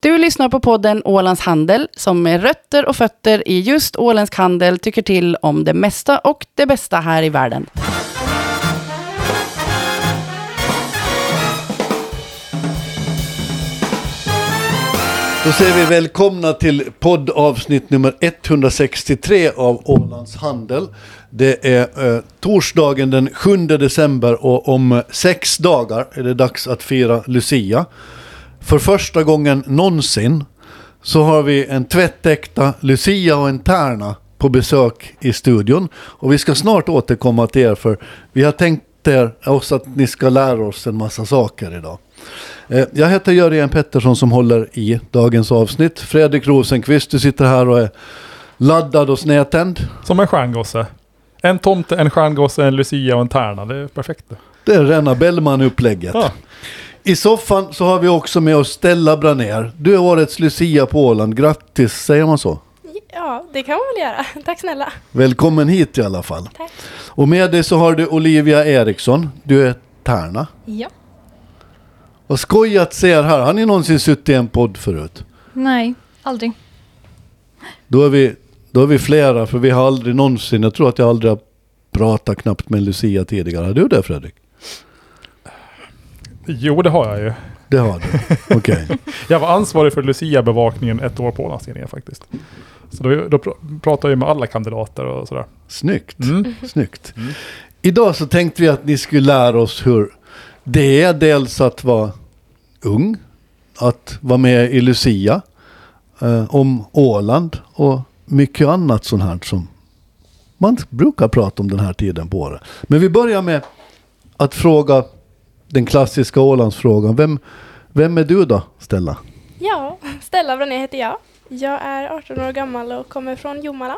Du lyssnar på podden Ålands Handel som med rötter och fötter i just åländsk handel tycker till om det mesta och det bästa här i världen. Då säger vi välkomna till poddavsnitt nummer 163 av Ålands Handel. Det är torsdagen den 7 december och om 6 dagar är det dags att fira Lucia. För första gången någonsin så har vi en tvättäkta Lucia och en tärna på besök i studion. Och vi ska snart återkomma till er för vi har tänkt er också att ni ska lära oss en massa saker idag. Jag heter Jörgen Pettersson som håller i dagens avsnitt. Fredrik Rosenqvist, du sitter här och är laddad och snedtänd. Som en stjärngosse. En tomte, en stjärngosse, en Lucia och en tärna. Det är perfekt. Det är rena Bellman-upplägget. Ja. I soffan så har vi också med oss Stella Branér. Du är årets Lucia på Åland. Grattis, säger man så? Ja, det kan man väl göra. Tack snälla. Välkommen hit i alla fall. Tack. Och med dig så har du Olivia Eriksson. Du är tärna. Ja. Vad skojat ser här. Har ni någonsin suttit i en podd förut? Nej, aldrig. Då är vi flera, för vi har aldrig någonsin, jag tror att jag aldrig har pratat knappt med Lucia tidigare. Har du det, Fredrik? Jo, det har jag ju. Det har du, okej. Okay. Jag var ansvarig för Lucia-bevakningen 1 år på Ålandstidningen faktiskt. Så då pratar jag med alla kandidater och sådär. Snyggt, snyggt. Mm. Idag så tänkte vi att ni skulle lära oss hur det är dels att vara ung, att vara med i Lucia, om Åland och mycket annat sånt här som man brukar prata om den här tiden på året. Men vi börjar med att fråga den klassiska Ålandsfrågan. Vem är du då, Stella? Ja, Stella Branér heter jag. Jag är 18 år gammal och kommer från Jomala.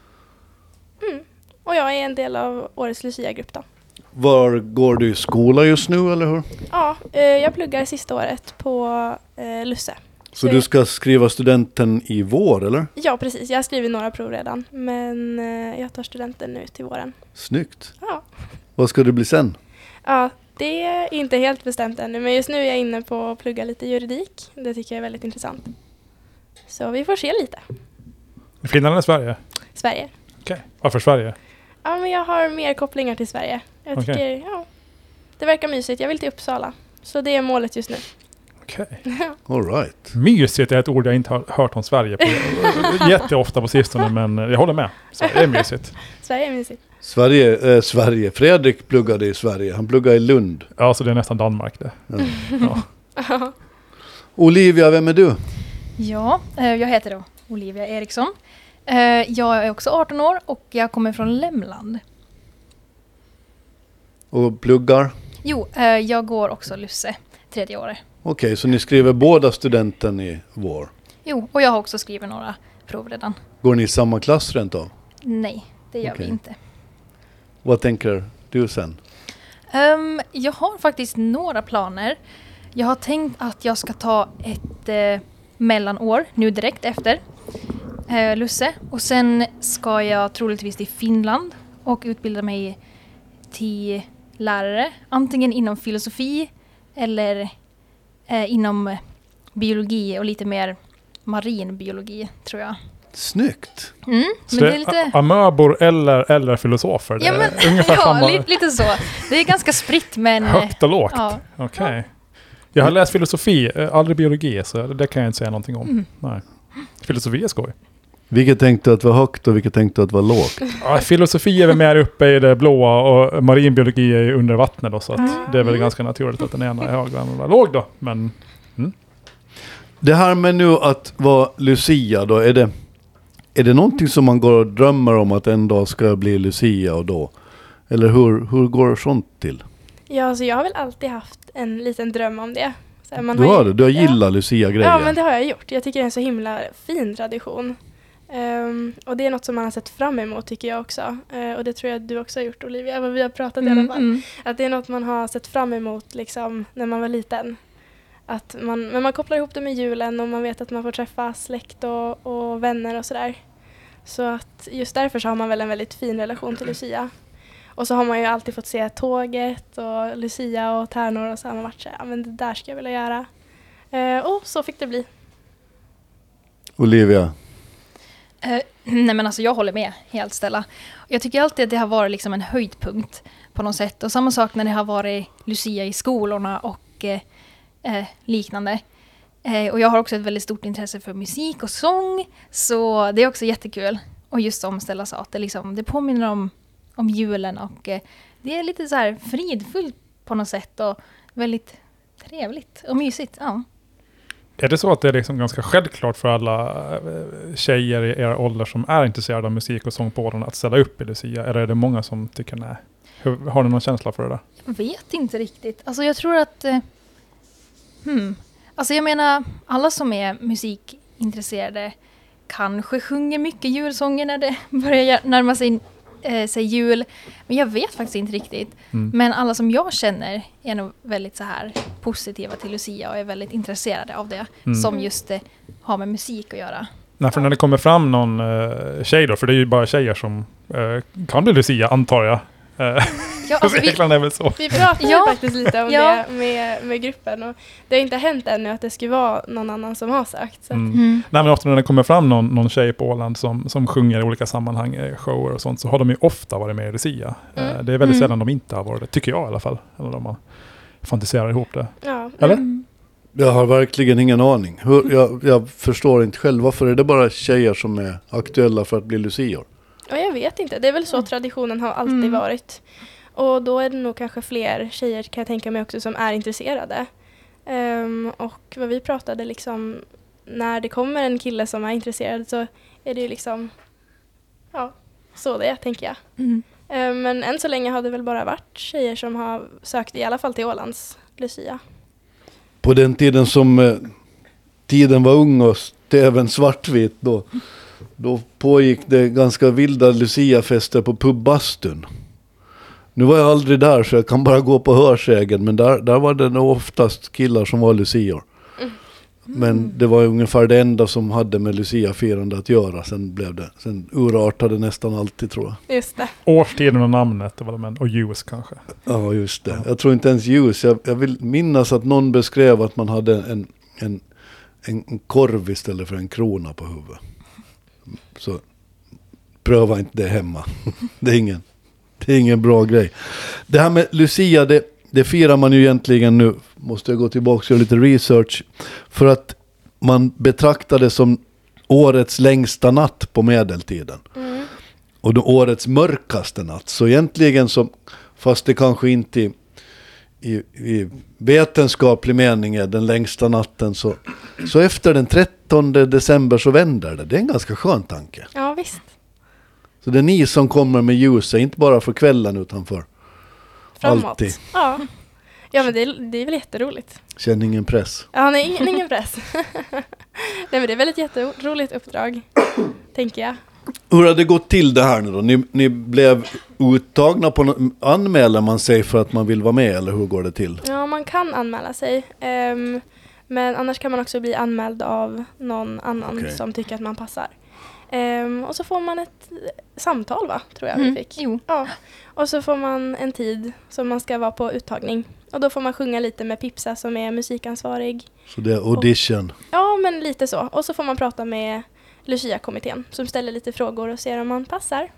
Och jag är en del av årets Lucia-grupp då. Var går du i skola just nu, eller hur? Ja, jag pluggar sista året på Lusse. Så du ska skriva studenten i vår, eller? Ja, precis. Jag har skrivit några prov redan. Men jag tar studenten nu till våren. Snyggt. Ja. Vad ska du bli sen? Ja, det är inte helt bestämt ännu. Men just nu är jag inne på att plugga lite juridik. Det tycker jag är väldigt intressant. Så vi får se lite. I Finland eller Sverige? Sverige. Okej. Varför Sverige? Ja, men jag har mer kopplingar till Sverige. Jag tycker, det verkar mysigt. Jag vill till Uppsala. Så det är målet just nu. Okej. All right. Mysigt är ett ord jag inte har hört om Sverige på jätteofta på sistone, men jag håller med. Sverige är mysigt. Sverige är mysigt. Sverige. Fredrik pluggade i Sverige. Han pluggade i Lund. Ja, så det är nästan Danmark det. Ja. Olivia, vem är du? Ja, jag heter då Olivia Eriksson. Jag är också 18 år och jag kommer från Lämland. Och pluggar? Jo, jag går också Lusse, 3:e året. Okej, så ni skriver båda studenten i vår? Jo, och jag har också skrivit några prov redan. Går ni i samma klass rent av? Nej, det gör vi inte. Vad tänker du sen? Jag har faktiskt några planer. Jag har tänkt att jag ska ta ett mellanår nu direkt efter Lusse. Och sen ska jag troligtvis till Finland och utbilda mig till lärare. Antingen inom filosofi eller inom biologi och lite mer marin biologi, tror jag. Snyggt. Så men det är lite amöbor eller filosofer? Ja, men, ungefär samma. Lite så. Det är ganska spritt, men högt och lågt. Ja. Okej. Jag har läst filosofi, aldrig biologi, så det kan jag inte säga någonting om. Nej. Filosofi är skoj. Vilket tänkte att var högt och vilket tänkte att var lågt? Ja, filosofi är väl mer uppe i det blåa och marinbiologi är under vattnet då, så att det är väl ganska naturligt att den ena är hög och den andra är låg då. Men, Det här med nu att vara Lucia då, är det någonting som man går och drömmer om att en dag ska bli Lucia och då? Eller hur går sånt till? Ja, alltså jag har väl alltid haft en liten dröm om det. Så här, du har gillat Lucia-grejer? Ja, men det har jag gjort. Jag tycker det är en så himla fin tradition. Och det är något som man har sett fram emot, tycker jag också. Och det tror jag att du också har gjort, Olivia, vad vi har pratat i alla fall. Att det är något man har sett fram emot liksom, när man var liten. Men man kopplar ihop det med julen och man vet att man får träffa släkt och vänner och sådär. Så att just därför så har man väl en väldigt fin relation till Lucia. Och så har man ju alltid fått se tåget och Lucia och tärnor och så har man varit så här, ja men det där ska jag vilja göra. Och så fick det bli. Olivia? Nej men alltså jag håller med helt Stella. Jag tycker alltid att det har varit liksom en höjdpunkt på något sätt. Och samma sak när det har varit Lucia i skolorna och liknande. Och jag har också ett väldigt stort intresse för musik och sång. Så det är också jättekul. Och just som Stella sa, att det påminner om julen. Och det är lite så här fridfullt på något sätt. Och väldigt trevligt och mysigt. Ja. Är det så att det är liksom ganska självklart för alla tjejer i era ålder som är intresserade av musik och sång på åren att ställa upp i Lucia? Eller är det många som tycker nej? Har du någon känsla för det där? Jag vet inte riktigt. Alltså jag tror att... Alltså jag menar, alla som är musikintresserade kanske sjunger mycket julsånger när det börjar närma sig jul. Men jag vet faktiskt inte riktigt. Men alla som jag känner är nog väldigt så här positiva till Lucia och är väldigt intresserade av det. Som just har med musik att göra. Nej, för när det kommer fram någon tjej då, för det är ju bara tjejer som kan bli Lucia, antar jag. Ja, alltså är väl så. Vi pratade faktiskt lite om det med gruppen och det har inte hänt ännu att det skulle vara någon annan som har sagt. Så. Nej, men ofta när det kommer fram någon tjej på Åland som sjunger i olika sammanhang, shower och sånt, så har de ju ofta varit med i Lucia. Det är väldigt sällan de inte har varit det, tycker jag i alla fall. Eller de man fantiserar ihop det. Ja. Eller? Jag har verkligen ingen aning. Jag förstår inte själv. Varför är det bara tjejer som är aktuella för att bli Lucior? Ja, jag vet inte. Det är väl så traditionen har alltid varit. Och då är det nog kanske fler tjejer kan jag tänka mig också som är intresserade. Och vad vi pratade liksom, när det kommer en kille som är intresserad så är det ju liksom, ja, så det tänker jag. Men än så länge har det väl bara varit tjejer som har sökt i alla fall till Ålands Lucia. På den tiden som tiden var ung och även svartvit då pågick det ganska vilda Lucia-fester på pubbastun. Nu var jag aldrig där så jag kan bara gå på hörsägen, men där var det nog oftast killar som var Lucior. Men det var ungefär det enda som hade med Lucia-firande att göra. Sen urartade nästan alltid, tror jag. Just det. Årstiden och namnet och ljus kanske. Ja, just det. Jag tror inte ens ljus. Jag vill minnas att någon beskrev att man hade en korv istället för en krona på huvudet. Så pröva inte det hemma. Det är ingen bra grej. Det här med Lucia, det firar man ju egentligen nu. Måste jag gå tillbaka och göra lite research. För att man betraktar det som årets längsta natt på medeltiden. Och då årets mörkaste natt. Så egentligen fast det kanske inte i vetenskaplig mening är den längsta natten, så efter den 13 december så vänder det. Det är en ganska skön tanke. Ja, visst. Så det är ni som kommer med ljuset, inte bara för kvällen utan för Framåt. alltid. Ja, men det är väl jätteroligt. Känner ingen press. Ja, nej, ingen press. Nej, men det är väl ett jätteroligt uppdrag, tänker jag. Hur har det gått till det här nu då? Ni blev uttagna på anmäler man sig för att man vill vara med, eller hur går det till? Ja, man kan anmäla sig. Men annars kan man också bli anmäld av någon annan som tycker att man passar. Och så får man ett samtal, tror jag vi fick. Jo. Ja. Och så får man en tid som man ska vara på uttagning. Och då får man sjunga lite med Pipsa som är musikansvarig. Så det är audition? Ja, men lite så. Och så får man prata med Lucia-kommittén som ställer lite frågor och ser om man passar.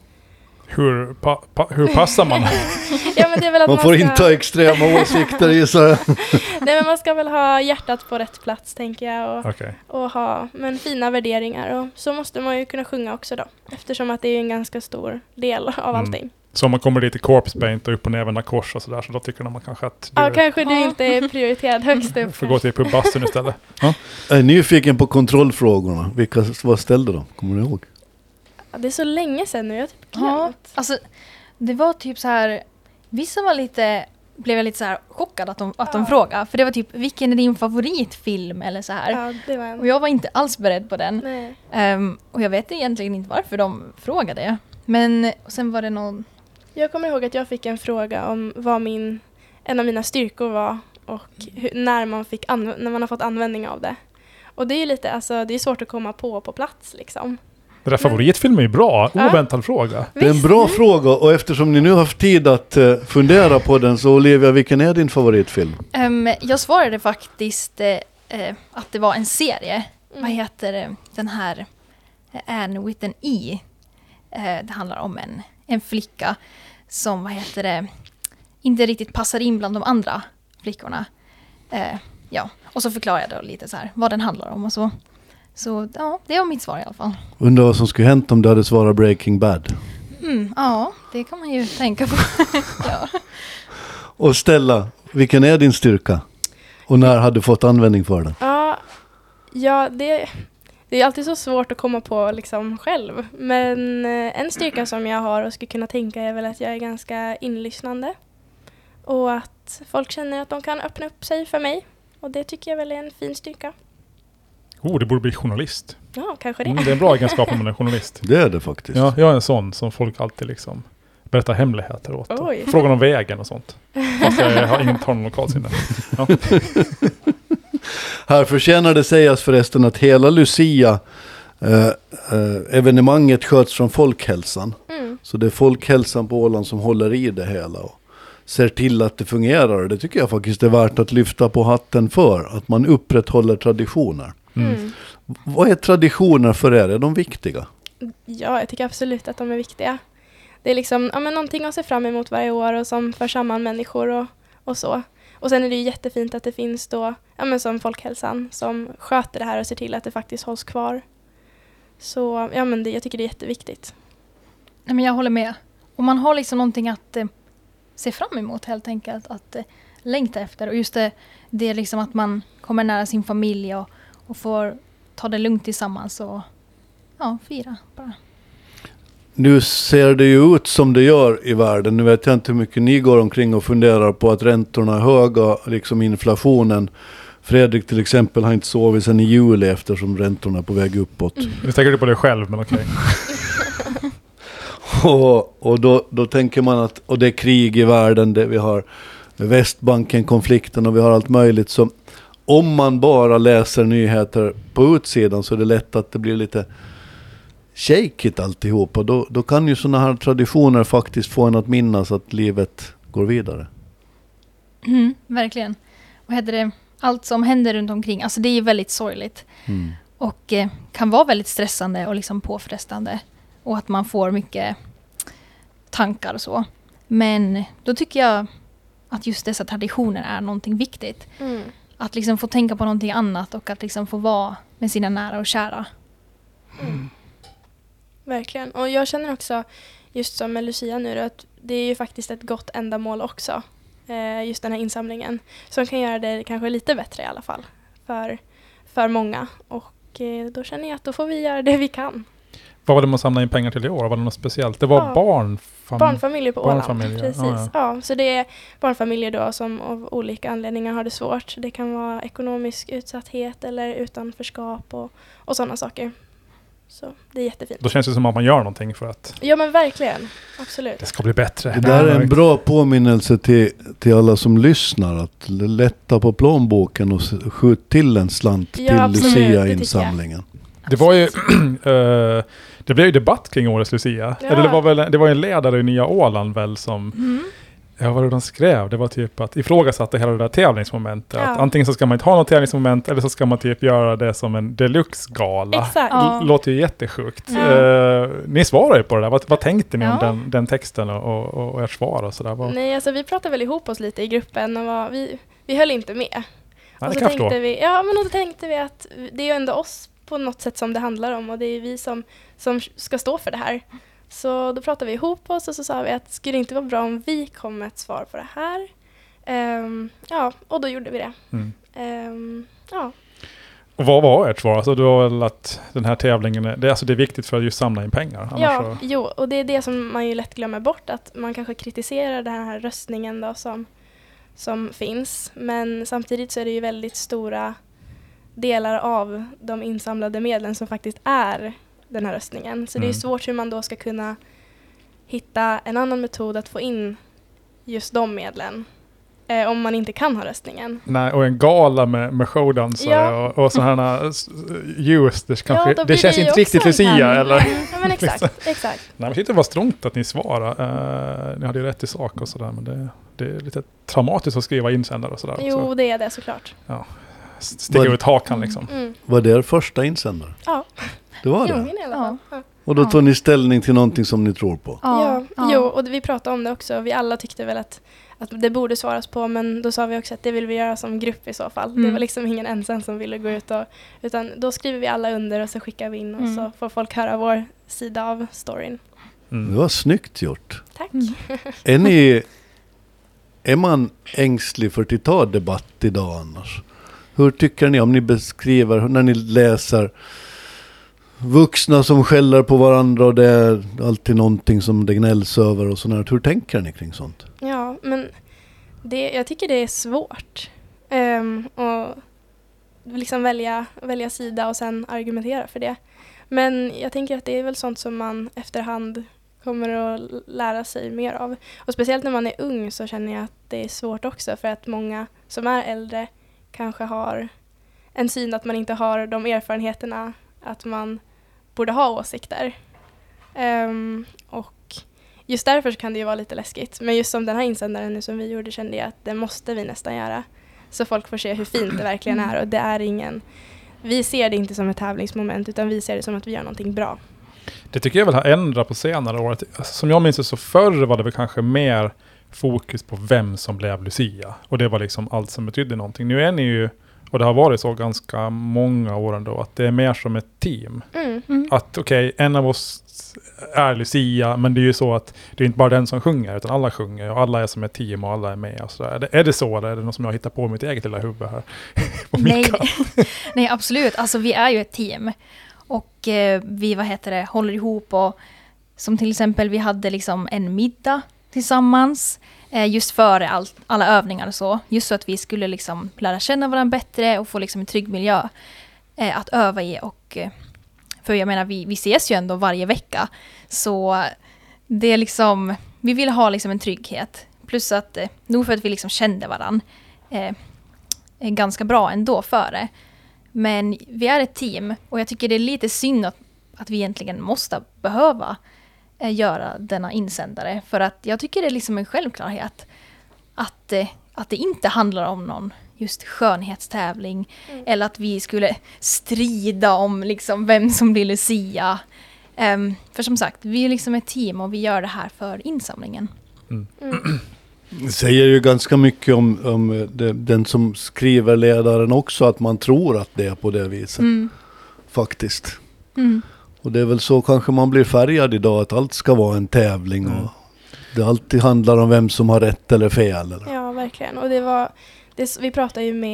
Hur passar man? Ja, men det är väl att man får inte ha extrema åsikter, gissar jag. Nej, men man ska väl ha hjärtat på rätt plats, tänker jag. Okay. Och ha fina värderingar. Och så måste man ju kunna sjunga också då. Eftersom att det är en ganska stor del av allting. Så om man kommer dit i corpse paint och upp och näven kors och sådär, så då tycker man kanske att kanske du inte är prioriterad högst upp. Får gå till pubbastun istället. Ja. Jag är nyfiken på kontrollfrågorna. Vad ställde de? Kommer ni ihåg? Ja, det är så länge sedan nu. Jag typ alltså det var typ så här, vissa blev jag lite så här chockad att de frågade. För det var typ, vilken är din favoritfilm eller så här. Ja, det var en. Och jag var inte alls beredd på den. Nej. Och jag vet egentligen inte varför de frågade. Men sen var det någon... Jag kommer ihåg att jag fick en fråga om vad en av mina styrkor var och när man har fått användning av det. Och det är ju lite, alltså det är svårt att komma på plats liksom. Det där favoritfilm är ju bra. Oväntad fråga. Det är en bra fråga, och eftersom ni nu har haft tid att fundera på den, så Olivia, vilken är din favoritfilm? Jag svarade faktiskt att det var en serie. vad heter det, den här Anne with an E. Det handlar om en flicka som, vad heter det, inte riktigt passar in bland de andra flickorna. Ja, och så förklarar jag då lite så här vad den handlar om och så. Så ja, det var mitt svar i alla fall. Undrar vad som skulle hänt om du hade svarat Breaking Bad. Ja, det kan man ju tänka på. Ja. Och Stella, vilken är din styrka? Och när hade du fått användning för den? Ja, det är alltid så svårt att komma på liksom själv. Men en styrka som jag har och skulle kunna tänka är väl att jag är ganska inlyssnande. Och att folk känner att de kan öppna upp sig för mig. Och det tycker jag väl är en fin styrka. Det borde bli journalist. Ja, kanske det. Det är en bra egenskap om man är journalist. Det är det faktiskt. Ja, jag är en sån som folk alltid liksom berättar hemligheter åt. Oj. Frågar om vägen och sånt. Fast jag har ingen lokalsinne. Ja. Här förtjänar det sägas förresten att hela Lucia evenemanget sköts från Folkhälsan. Så det är Folkhälsan på Åland som håller i det hela och ser till att det fungerar. Det tycker jag faktiskt är värt att lyfta på hatten för. Att man upprätthåller traditioner. Vad är traditioner för er? Är de viktiga? Ja, jag tycker absolut att de är viktiga. Det är liksom någonting att se fram emot varje år och som för samman människor och så. Och sen är det ju jättefint att det finns då, som Folkhälsan som sköter det här och ser till att det faktiskt hålls kvar. Så jag tycker det är jätteviktigt. Nej, men jag håller med. Och man har liksom någonting att se fram emot helt enkelt. Att längta efter. Och just det är liksom att man kommer nära sin familj och får ta det lugnt tillsammans och fira bara. Nu ser det ju ut som det gör i världen. Nu vet jag inte hur mycket ni går omkring och funderar på att räntorna är höga, liksom inflationen. Fredrik till exempel har inte sovit sedan i juli eftersom räntorna är på väg uppåt. Nu tänker du på det själv, men okej. Och då tänker man att och det är krig i världen, det vi har Västbanken-konflikten och vi har allt möjligt. Så om man bara läser nyheter på utsidan så är det lätt att det blir lite shakeigt alltihop. Och då kan ju sådana här traditioner faktiskt få en att minnas att livet går vidare. Verkligen. Och heter det, allt som händer runt omkring, alltså det är ju väldigt sorgligt. Och kan vara väldigt stressande och liksom påfrestande. Och att man får mycket tankar och så. Men då tycker jag att just dessa traditioner är någonting viktigt. Att liksom få tänka på någonting annat och att liksom få vara med sina nära och kära. Verkligen. Och jag känner också, just som med Lucia nu, att det är ju faktiskt ett gott ändamål också. Just den här insamlingen. Som kan göra det kanske lite bättre i alla fall. För många. Och då känner jag att då får vi göra det vi kan. Vad var det man samlade in pengar till i år? Var det något speciellt? Det var barnfamiljer på Åland. Precis. Ja. Så det är barnfamiljer då som av olika anledningar har det svårt. Det kan vara ekonomisk utsatthet eller utanförskap och sådana saker. Så det är jättefint. Då känns det som att man gör någonting för att... Ja, men verkligen. Absolut. Det ska bli bättre. Det där är en bra påminnelse till alla som lyssnar. Att lätta på plånboken och skjut till en slant till Lucia-insamlingen. Det var ju... det blev ju debatt kring årets Lucia. Ja. Eller det var en ledare i Nya Åland väl som... Ja, vad var det de skrev? Det var typ att ifrågasatte hela det där tävlingsmomentet. Ja. Att antingen så ska man inte ha något tävlingsmoment eller så ska man typ göra det som en deluxe-gala. Exakt. Låter ju jättesjukt. Ni svarar ju på det där. Vad tänkte ni om den texten och ert svar och sådär? Nej, alltså vi pratade väl ihop oss lite i gruppen och vi höll inte med. Nej, och så tänkte vi att det är ju ändå oss på något sätt som det handlar om och det är vi som ska stå för det här. Så då pratade vi ihop oss och så sa vi att skulle det inte vara bra om vi kom med ett svar på det här. Och då gjorde vi det. Och vad var ert svar? Alltså, det var väl att den här tävlingen, det är viktigt för att just samla in pengar. Och det är det som man ju lätt glömmer bort. Att man kanske kritiserar den här röstningen då som finns. Men samtidigt så är det ju väldigt stora delar av de insamlade medlen som faktiskt är den här röstningen. Så det är svårt hur man då ska kunna hitta en annan metod att få in just de medlen. Om man inte kan ha röstningen. Nej, och en gala med showdansare och sådana ljus. Det känns inte riktigt Lucia, eller? Ja, men exakt. Nej, men jag tyckte det var strångt att ni svarade. Ni hade ju rätt i sak och sådär, men det är lite traumatiskt att skriva insändare och sådär. Jo, det är det såklart. Ja. sticker ut hakan liksom. Var det er första insändare? Ja. Det var det? I alla fall. Ja. Och då tog ni ställning till någonting som ni tror på? Ja. Jo, och vi pratade om det också. Vi alla tyckte väl att det borde svaras på, men då sa vi också att det vill vi göra som grupp i så fall. Det var liksom ingen ensam som ville gå ut utan då skriver vi alla under och så skickar vi in och så får folk höra vår sida av storyn. Det var snyggt gjort. Tack. Är man ängslig för att ta debatt idag annars? Hur tycker ni om ni beskriver, när ni läser vuxna som skäller på varandra och det är alltid någonting som det gnälls över och sådär. Hur tänker ni kring sånt? Ja, men jag tycker det är svårt att liksom välja sida och sen argumentera för det. Men jag tänker att det är väl sånt som man efterhand kommer att lära sig mer av. Och speciellt när man är ung så känner jag att det är svårt också, för att många som är äldre kanske har en syn att man inte har de erfarenheterna att man borde ha åsikter. Och just därför så kan det ju vara lite läskigt. Men just som den här insändaren nu som vi gjorde kände jag att det måste vi nästan göra. Så folk får se hur fint det verkligen är. Och det är vi ser det inte som ett tävlingsmoment, utan vi ser det som att vi gör någonting bra. Det tycker jag väl har ändrat på senare år. Alltså, som jag minns det så förr var det väl kanske mer fokus på vem som blev Lucia. Och det var liksom allt som betydde någonting. Nu är ni ju, och det har varit så ganska många år ändå, att det är mer som ett team. Att okej, en av oss är Lucia, men det är ju så att det är inte bara den som sjunger, utan alla sjunger och alla är som ett team och alla är med. Och så är det så, eller är det något som jag hittar på mitt eget lilla huvud här? Nej, absolut. Alltså vi är ju ett team. Och vi håller ihop, och som till exempel vi hade liksom en middag tillsammans just före alla övningar och så. Just så att vi skulle liksom lära känna varandra bättre och få liksom en trygg miljö att öva i. Och, för jag menar, vi ses ju ändå varje vecka. Så det är liksom, vi vill ha liksom en trygghet. Plus att nog för att vi liksom kände varandra ganska bra ändå före. Men vi är ett team, och jag tycker det är lite synd att vi egentligen måste behöva göra denna insändare. För att jag tycker det är liksom en självklarhet att det inte handlar om någon just skönhetstävling. Eller att vi skulle strida om liksom vem som blir Lucia. För som sagt, vi är liksom ett team och vi gör det här för insamlingen. Det säger ju ganska mycket om den som skriver, ledaren också, att man tror att det är på det viset. Faktiskt. Och det är väl så kanske man blir färgad idag, att allt ska vara en tävling och det alltid handlar om vem som har rätt eller fel. Eller? Ja, verkligen. Och vi pratade ju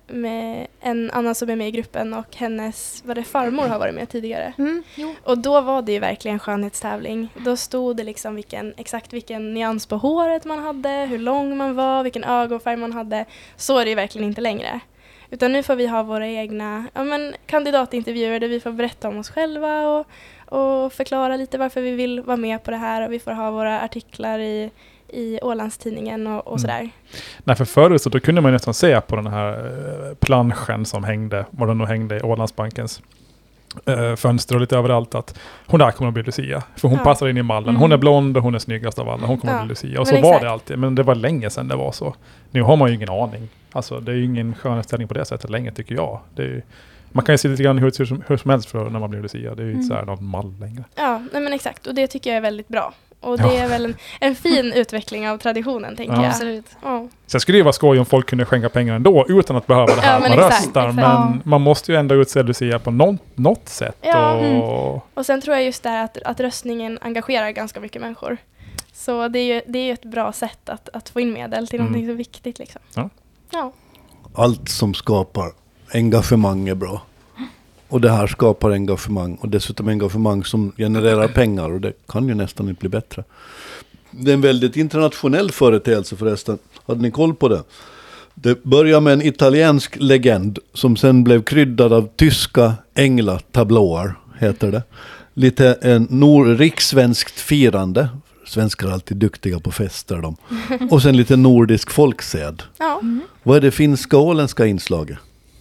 med en annan som är med i gruppen, och hennes farmor har varit med tidigare. Och då var det ju verkligen skönhetstävling. Då stod det liksom exakt vilken nyans på håret man hade, hur lång man var, vilken ögonfärg man hade. Så är det ju verkligen inte längre. Utan nu får vi ha våra egna kandidatintervjuer där vi får berätta om oss själva och förklara lite varför vi vill vara med på det här. Och vi får ha våra artiklar i Ålandstidningen och sådär. Nej, för förut så då kunde man nästan se på den här planschen som hängde, var den nog hängde i Ålandsbankens fönster och lite överallt, att hon där kommer att bli Lucia. För hon passar in i mallen. Hon är blond och hon är snyggast av alla. Hon kommer att bli Lucia. Och så var det alltid. Men det var länge sedan det var så. Nu har man ju ingen aning. Alltså det är ju ingen skönhetsställning på det sättet länge, tycker jag. Man kan ju se lite grann hur som helst för när man blir Lucia. Det är ju inte så här någon mall längre. Ja, men exakt. Och det tycker jag är väldigt bra. Och det är väl en fin utveckling av traditionen, tänker jag. Absolut. Ja. Sen skulle det vara skoj om folk kunde skänka pengar ändå utan att behöva det här man röstar. Men man måste ju ändå utse Lucia på något sätt. Ja. Och sen tror jag just där att röstningen engagerar ganska mycket människor. Så det är ju ett bra sätt att få in medel till någonting så viktigt. Liksom. Ja. Allt som skapar engagemang är bra. Och det här skapar engagemang. Och dessutom engagemang som genererar pengar. Och det kan ju nästan inte bli bättre. Det är en väldigt internationell företeelse förresten. Hade ni koll på det? Det börjar med en italiensk legend. Som sen blev kryddad av tyska änglatabloer, heter det. Lite rikssvenskt firande. Svenskar är alltid duktiga på fester. Och sen lite nordisk folksed. Ja. Vad är det finska och åländska inslaget?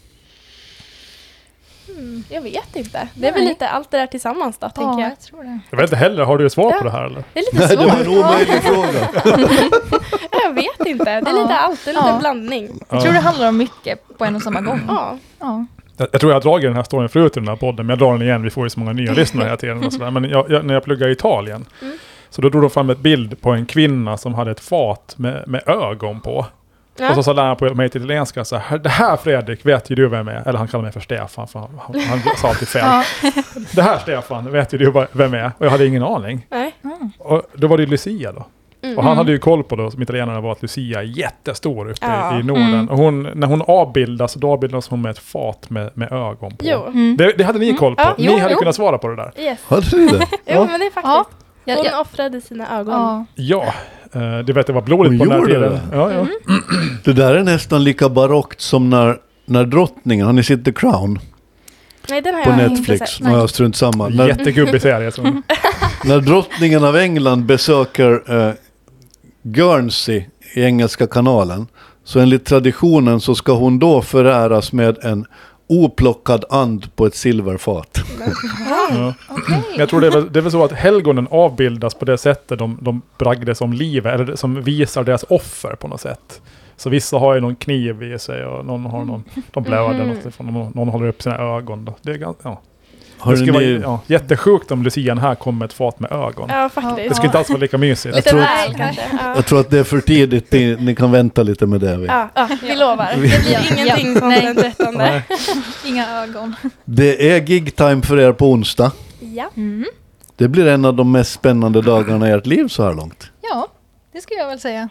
Jag vet inte. Det är väl lite allt det där tillsammans då, tänker jag. Jag tror det. Jag vet inte heller, har du ett svar på det här eller? Det är lite svårt. Det var en omöjlig fråga. Jag Jag vet inte. Det är lite allt. Det är lite blandning. Jag tror det handlar om mycket på en och samma gång. Ja. Jag tror jag har dragit den här storyn förut i den här podden, men jag drar den igen. Vi får ju så många nya lyssnare hela tiden. Och sådär. Men när jag pluggade i Italien, så då drog de fram ett bild på en kvinna som hade ett fat med ögon på. Ja. Och så sa läraren på mig till italienska så här: det här Fredrik, vet ju du vem är? Eller han kallar mig för Stefan, för han sa alltid fel. Det här Stefan, vet ju du vem är? Och jag hade ingen aning. Nej. Och då var det Lucia då. Och han hade ju koll på då, som italienarna var, att Lucia är jättestor uppe i Norden. Och när hon avbildas, då avbildas hon med ett fat med ögon på. Det hade ni koll på. Ni hade kunnat svara på det där. Yes. Hade ni det? Jo, men det är faktiskt. Hon offrade sina ögon. Ja, du vet, det var blodigt på den här tiden. Ja. Det där är nästan lika barockt som när drottningen, har ni sett The Crown? Nej, den har på jag Netflix. Inte sett. Jag strunt samma. Jättegubbig serie. När drottningen av England besöker Guernsey i Engelska kanalen, så enligt traditionen så ska hon då föräras med en oplockad and på ett silverfat. Ja. Jag tror det är väl så att helgonen avbildas på det sättet de bragdes om livet, eller som visar deras offer på något sätt. Så vissa har ju någon kniv i sig och någon har de blöder någon håller upp sina ögon då. Det är ganska, det skulle vara jättesjukt om Lucian här kom med ett fat med ögon. Ja, faktiskt. Det skulle inte alls vara lika mysigt. Jag tror att det är för tidigt. Ni kan vänta lite med det. Vi lovar. Det blir ingenting som den 13. Inga ögon. Det är gig-time för er på onsdag. Ja. Det blir en av de mest spännande dagarna i ert liv så här långt. Ja, det skulle jag väl säga.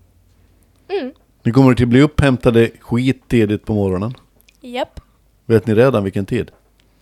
Ni kommer till bli upphämtade skittidigt på morgonen. Japp. Vet ni redan vilken tid?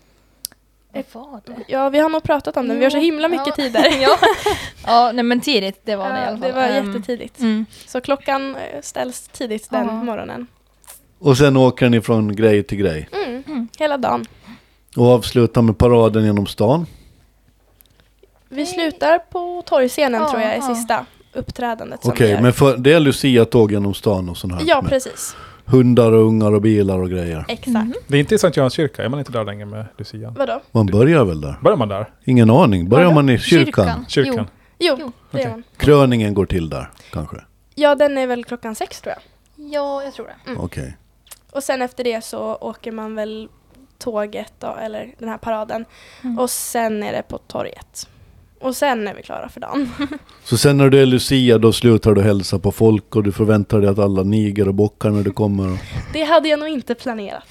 Ja, vi har nog pratat om det. Vi har så himla mycket tider. Nej, men tidigt, det var det i alla fall. Det var jättetidigt. Så klockan ställs tidigt den morgonen. Och sen åker ni från grej till grej. Hela dagen. Och avslutar med paraden genom stan. Vi slutar på torgscenen tror jag i sista uppträdandet. Okej, men det är Lucia-tåg genom stan och sånt här. Ja, precis. Hundar och ungar och bilar och grejer. Exakt. Det är inte i Sankt Görans kyrka, är man inte där längre med Lucia? Vadå? Man börjar väl där? Börjar man där? Ingen aning. Börjar man i kyrkan? Kyrkan. Jo, det är man. Kröningen går till där, kanske? Ja, den är väl 6:00 tror jag. Ja, jag tror det. Okej. Och sen efter det så åker man väl tåget då, eller den här paraden. Och sen är det på torget. Och sen är vi klara för dagen. Så sen när du är Lucia, då slutar du hälsa på folk och du förväntar dig att alla niger och bockar när du kommer? Det hade jag nog inte planerat.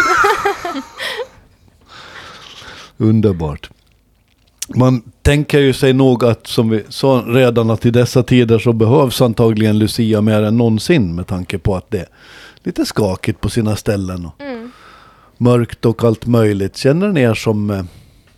Underbart. Man tänker ju sig nog att, som vi sa redan, att i dessa tider så behövs antagligen Lucia mer än någonsin, med tanke på att det är lite skakigt på sina ställen och mörkt och allt möjligt. Känner ni er som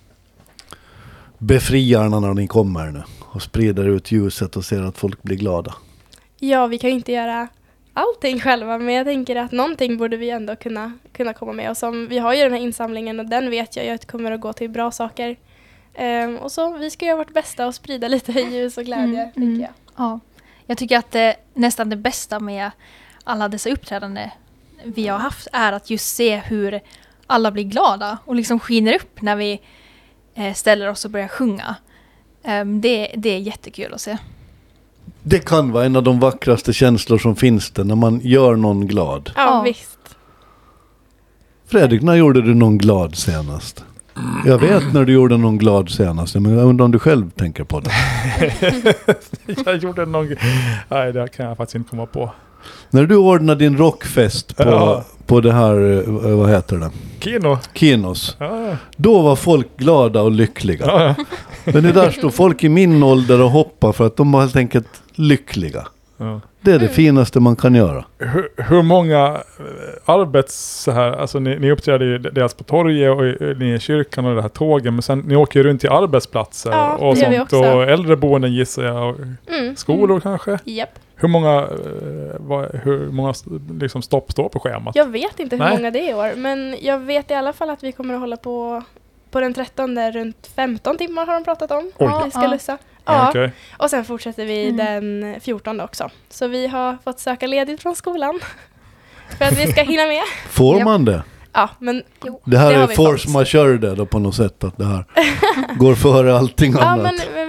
befriarna när ni kommer nu och sprider ut ljuset och ser att folk blir glada? Ja, vi kan ju inte göra allting själva, men jag tänker att någonting borde vi ändå kunna komma med. Och som vi har ju den här insamlingen, och den vet jag att kommer att gå till bra saker. Och så vi ska göra vårt bästa och sprida lite ljus och glädje, tycker jag. Ja, jag tycker att nästan det bästa med alla dessa uppträdanden vi har haft är att just se hur alla blir glada och liksom skiner upp när vi ställer oss och börjar sjunga. Det är jättekul att se. Det kan vara en av de vackraste känslor som finns det, när man gör någon glad. Ja, visst. Fredrik, när gjorde du någon glad senast? Jag vet när du gjorde någon glad senast, men jag undrar om du själv tänker på det. Jag gjorde någon... Nej, det kan jag faktiskt inte komma på. När du ordnade din rockfest på det här, vad heter det? Kinos. Ja. Då var folk glada och lyckliga. Ja. Men det där står folk i min ålder och hoppar för att de var helt enkelt lyckliga. Ja. Det är det finaste man kan göra. Hur många så här, alltså ni uppträder ju dels på torget och ni är i kyrkan och det här tågen, men sen ni åker ju runt till arbetsplatser och sånt, och äldreboenden gissar jag, och skolor kanske. Japp. Hur många liksom stopp står på schemat? Jag vet inte hur många det är i år, men jag vet i alla fall att vi kommer att hålla på den 13 runt 15 timmar har de pratat om. Vi ska lussa. Ja, okay. Och sen fortsätter vi den 14 också. Så vi har fått söka ledigt från skolan för att vi ska hinna med. Får man det? Ja, men det här är force majeure då på något sätt, att det här går före allting annat. Ja, men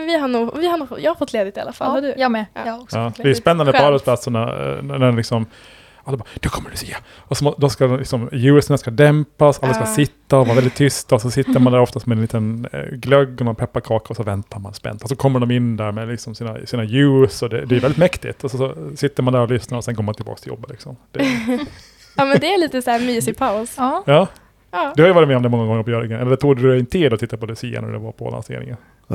jag har fått ledigt i alla fall. Har du? Jag med. Ja. Jag har också fått Det är ledigt. spännande på Skönt. arbetsplatserna när liksom alla bara, då kommer Lucia. Och så då ska liksom, ljusen ska dämpas, alla ska sitta och vara väldigt tysta. Och så sitter man där oftast med en liten glögg och någon pepparkaka och så väntar man spänt. Och så kommer de in där med liksom sina ljus och det är väldigt mäktigt. Och så sitter man där och lyssnar och sen går man tillbaka till jobbet. Liksom. Ja, men det är lite så här mysig paus. Ja. Ja, Ja. du har ju varit med om det många gånger på Jörgen. Eller tog du dig en tid att titta på Lucia när du var på lanseringen?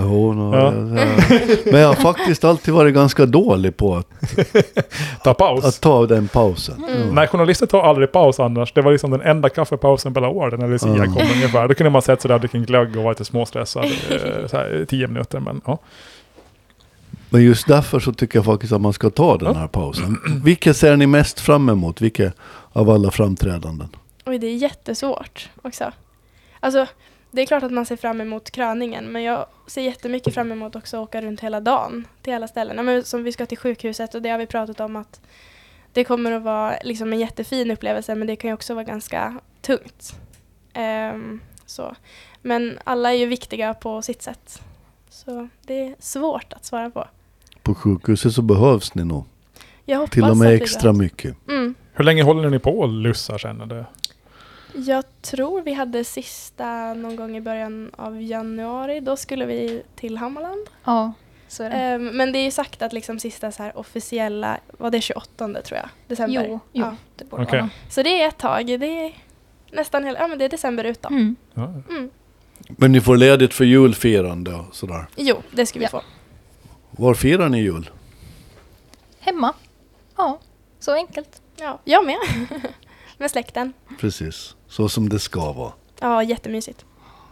Men jag har faktiskt alltid varit ganska dålig på Ta paus. att ta den pausen. Nej, journalister tar aldrig paus annars. Det var liksom den enda kaffepausen på alla år när Lucia kom ungefär. Då kunde man sätta sig där och dricka en glögg och vara lite småstressad så här, 10 minuter. Men, ja. Men just därför så tycker jag faktiskt att man ska ta den här pausen. Vilka ser ni mest fram emot? Vilka av alla framträdanden? Oj, det är jättesvårt också. Alltså, det är klart att man ser fram emot kröningen, men jag ser jättemycket fram emot också att åka runt hela dagen till alla ställen. Ja, men som vi ska till sjukhuset och det har vi pratat om att det kommer att vara liksom en jättefin upplevelse, men det kan ju också vara ganska tungt. Så. Men alla är ju viktiga på sitt sätt. Så det är svårt att svara på. På sjukhuset så behövs ni nog. Jag hoppas Till och att med vi extra behövs. mycket. Hur länge håller ni på att lussa sen? Eller? Jag tror vi hade sista någon gång i början av januari. Då skulle vi till Hammarland. Ja, så är det. Men det är ju sagt att liksom sista så här officiella, var det 28 tror jag, december. Jo, Ja. det borde Okej. vara. Så det är ett tag, det är nästan hela, men det är december ut då. Ja. Men ni får ledigt för julfirande och sådär. Jo, det ska vi få. Var firar ni jul? Hemma. Ja, så enkelt. Ja, jag med. Med släkten. Precis, så som det ska vara. Ja, jättemysigt.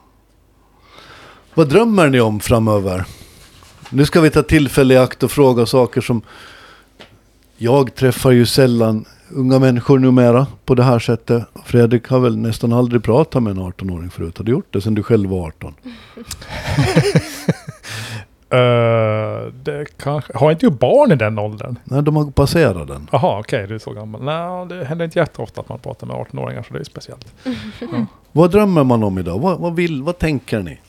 Vad drömmer ni om framöver? Nu ska vi ta tillfälle i akt och fråga saker som jag träffar ju sällan unga människor numera på det här sättet. Fredrik har väl nästan aldrig pratat med en 18-åring förut. Har du gjort det sen du själv var 18? Det kanske, har inte ju barn i den åldern? Nej, de har passerat den. Jaha, okej, du är så gammal. Nej, det händer inte jätteofta att man pratar med 18-åringar, så det är speciellt. Vad drömmer man om idag? Vad tänker ni?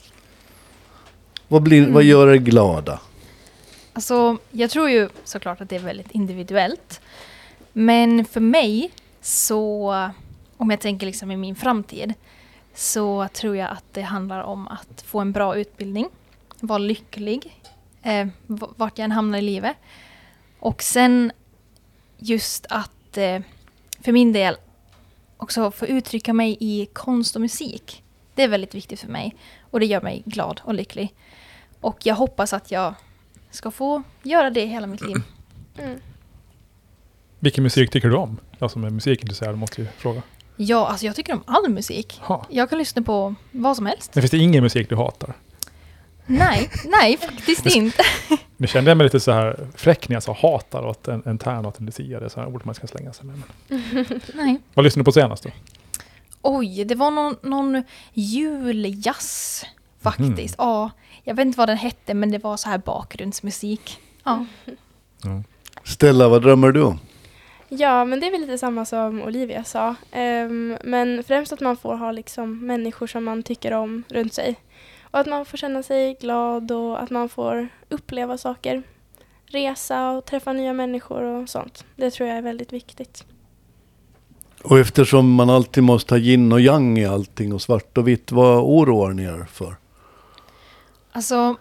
Vad gör er glada? Alltså, jag tror ju såklart att det är väldigt individuellt. Men för mig, så om jag tänker liksom i min framtid, så tror jag att det handlar om att få en bra utbildning, vara lycklig, vart jag än hamnar i livet. Och sen just att för min del också få uttrycka mig i konst och musik. Det är väldigt viktigt för mig och det gör mig glad och lycklig. Och jag hoppas att jag ska få göra det hela mitt liv. Vilken musik tycker du om? Jag som är musikintresserad måste ju fråga. Ja, alltså jag tycker om all musik. Ha. Jag kan lyssna på vad som helst. Men finns det ingen musik du hatar? Nej, faktiskt inte. Nu kände jag mig lite så här fräck när jag sa hatar åt en tärn åt en lucia. Det är så här ord man ska slänga sig med. Nej. Vad lyssnade du på senast då? Oj, det var någon juljazz faktiskt. Ja, jag vet inte vad den hette, men det var så här bakgrundsmusik. Ja. Stella, vad drömmer du om? Ja, men det är väl lite samma som Olivia sa. Men främst att man får ha liksom människor som man tycker om runt sig. Och att man får känna sig glad och att man får uppleva saker. Resa och träffa nya människor och sånt. Det tror jag är väldigt viktigt. Och eftersom man alltid måste ha yin och yang i allting och svart och vitt, vad oroar ni er för? Alltså,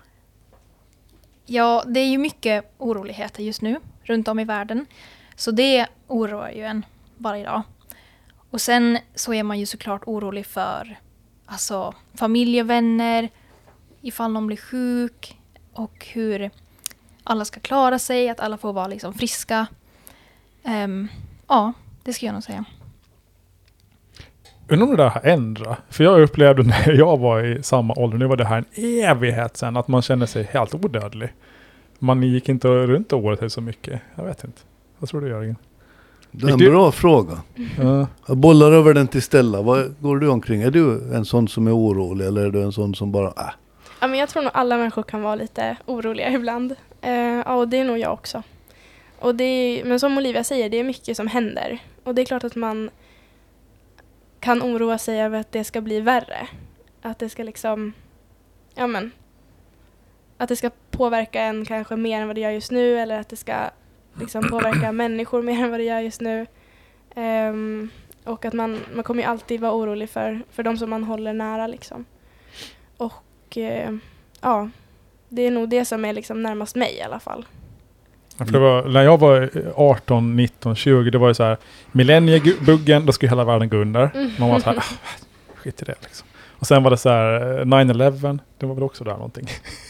ja, det är ju mycket oroligheter just nu runt om i världen. Så det oroar ju en varje dag. Och sen så är man ju såklart orolig för alltså, familj och vänner, ifall någon blir sjuk och hur alla ska klara sig, att alla får vara liksom friska. Ja, det ska jag nog säga. Undrar om det där har ändrat. För jag upplevde när jag var i samma ålder, nu var det här en evighet sedan, att man kände sig helt odödlig. Man gick inte runt året så mycket. Jag vet inte. Vad tror du, Jörgen? Det är en bra fråga. Jag bollar över den till Stella. Vad går du omkring? Är du en sån som är orolig eller är du en sån som bara... Ja, men jag tror nog alla människor kan vara lite oroliga ibland. Ja, och det är nog jag också. Och men som Olivia säger, det är mycket som händer. Och det är klart att man kan oroa sig över att det ska bli värre. Att det ska liksom... Ja, men... att det ska påverka en kanske mer än vad det gör just nu, eller att det ska liksom påverka människor mer än vad det gör just nu. Och att man kommer ju alltid vara orolig för de som man håller nära liksom. Och ja, det är nog det som är liksom närmast mig i alla fall. För det var, när jag var 18, 19, 20, det var ju så här millenniebuggen, då skulle hela världen gå under. Man var så här, skit i det liksom. Och sen var det så här 9/11, det var väl också där någonting.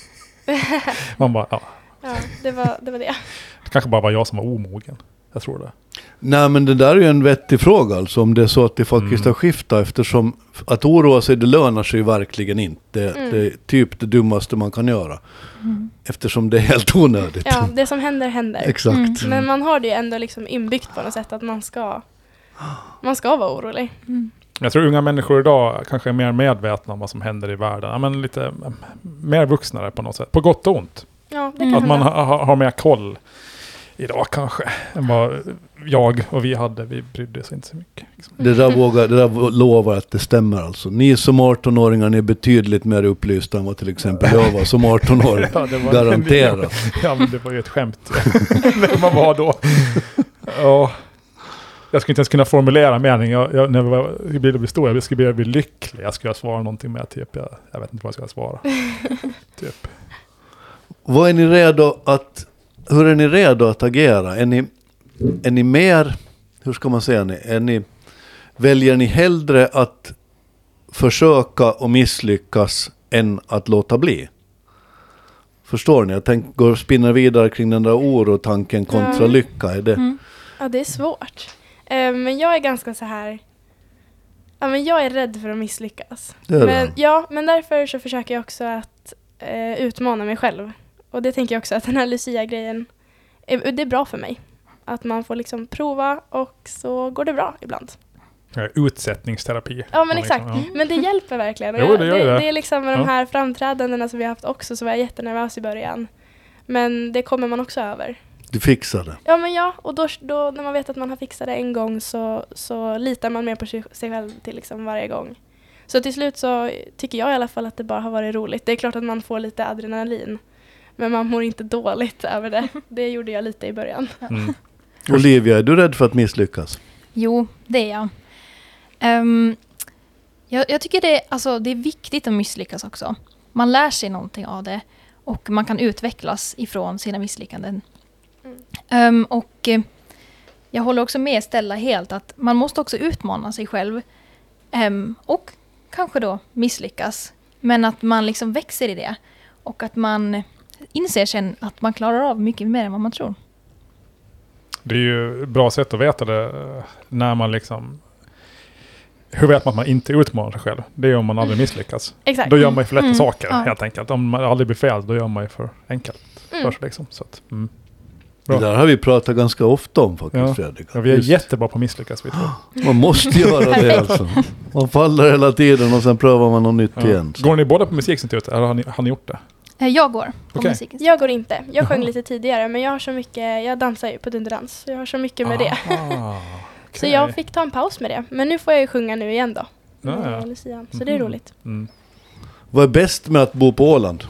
Man bara, Ja, det var det. Det kanske bara var jag som var omogen. Jag tror det. Nej, men det där är ju en vettig fråga alltså, om det är så att det faktiskt har skiftat, eftersom att oroa sig, det lönar sig ju verkligen inte. Det är typ det dummaste man kan göra. Eftersom det är helt onödigt. Ja, det som händer. Exakt. Men man har det ju ändå liksom inbyggt på något sätt att man ska vara orolig. Jag tror unga människor idag kanske är mer medvetna om vad som händer i världen. Ja, men lite mer vuxnare på något sätt. På gott och ont. Ja, det kan Att man hända. har mer koll idag kanske än vad jag och vi hade. Vi brydde oss inte så mycket. Liksom. Det där lovar att det stämmer alltså. Ni som 18-åringar, ni är betydligt mer upplysta än vad till exempel jag var som 18-åring. Ja, det var Garanterat. Ja, men det var ju ett skämt. När man var då. Ja. Jag skulle inte ens kunna formulera mening. När jag blev stor, jag skulle bli lycklig. Jag skulle svara någonting med typ. Jag vet inte vad jag ska svara. Typ. Hur är ni redo att agera? Är ni mer, hur ska man säga, väljer ni hellre att försöka och misslyckas än att låta bli? Förstår ni? Jag går och spinner vidare kring den där orotanken kontra lycka. Är det? Ja, det är svårt. Men jag är ganska så här... Ja, men jag är rädd för att misslyckas. Men därför så försöker jag också att utmana mig själv. Och det tänker jag också att den här Lucia-grejen, det är bra för mig. Att man får liksom prova och så går det bra ibland. Utsättningsterapi. Ja, men exakt. Ja. Men det hjälper verkligen. Jo, det gör det. Det är liksom med de här framträdandena som vi har haft också, så var jag jättenervös i början. Men det kommer man också över. Du fixar det. Ja, men ja. Och då när man vet att man har fixat det en gång så litar man mer på sig själv till liksom varje gång. Så till slut så tycker jag i alla fall att det bara har varit roligt. Det är klart att man får lite adrenalin. Men man mår inte dåligt över det. Det gjorde jag lite i början. Olivia, är du rädd för att misslyckas? Jo, det är jag. Jag tycker det är viktigt att misslyckas också. Man lär sig någonting av det. Och man kan utvecklas ifrån sina misslyckanden. Och jag håller också med Stella helt att man måste också utmana sig själv. Och kanske då misslyckas. Men att man liksom växer i det. Och att man inser sen att man klarar av mycket mer än vad man tror. Det är ju ett bra sätt att veta det när man liksom... Hur vet man att man inte utmanar sig själv? Det är om man aldrig misslyckas. Exakt. Då gör man ju för lätta saker helt enkelt. Om man aldrig blir fel, då gör man ju för enkelt för sig liksom. Så att, det där har vi pratat ganska ofta om faktiskt, Fredrik. Ja, vi är jättebra på att misslyckas, vi tror. Man måste göra det alltså. Man faller hela tiden och sen prövar man något nytt igen. Så. Går ni båda på musikinstitutet eller har ni gjort det? Jag går på musiken. Jag går inte. Jag sjöng lite tidigare, men jag har så mycket, jag dansar ju på Dunderdans, så jag har så mycket med det. Okay. Så jag fick ta en paus med det. Men nu får jag ju sjunga nu igen då. Lucia. Så det är roligt. Vad är bäst med att bo på Åland?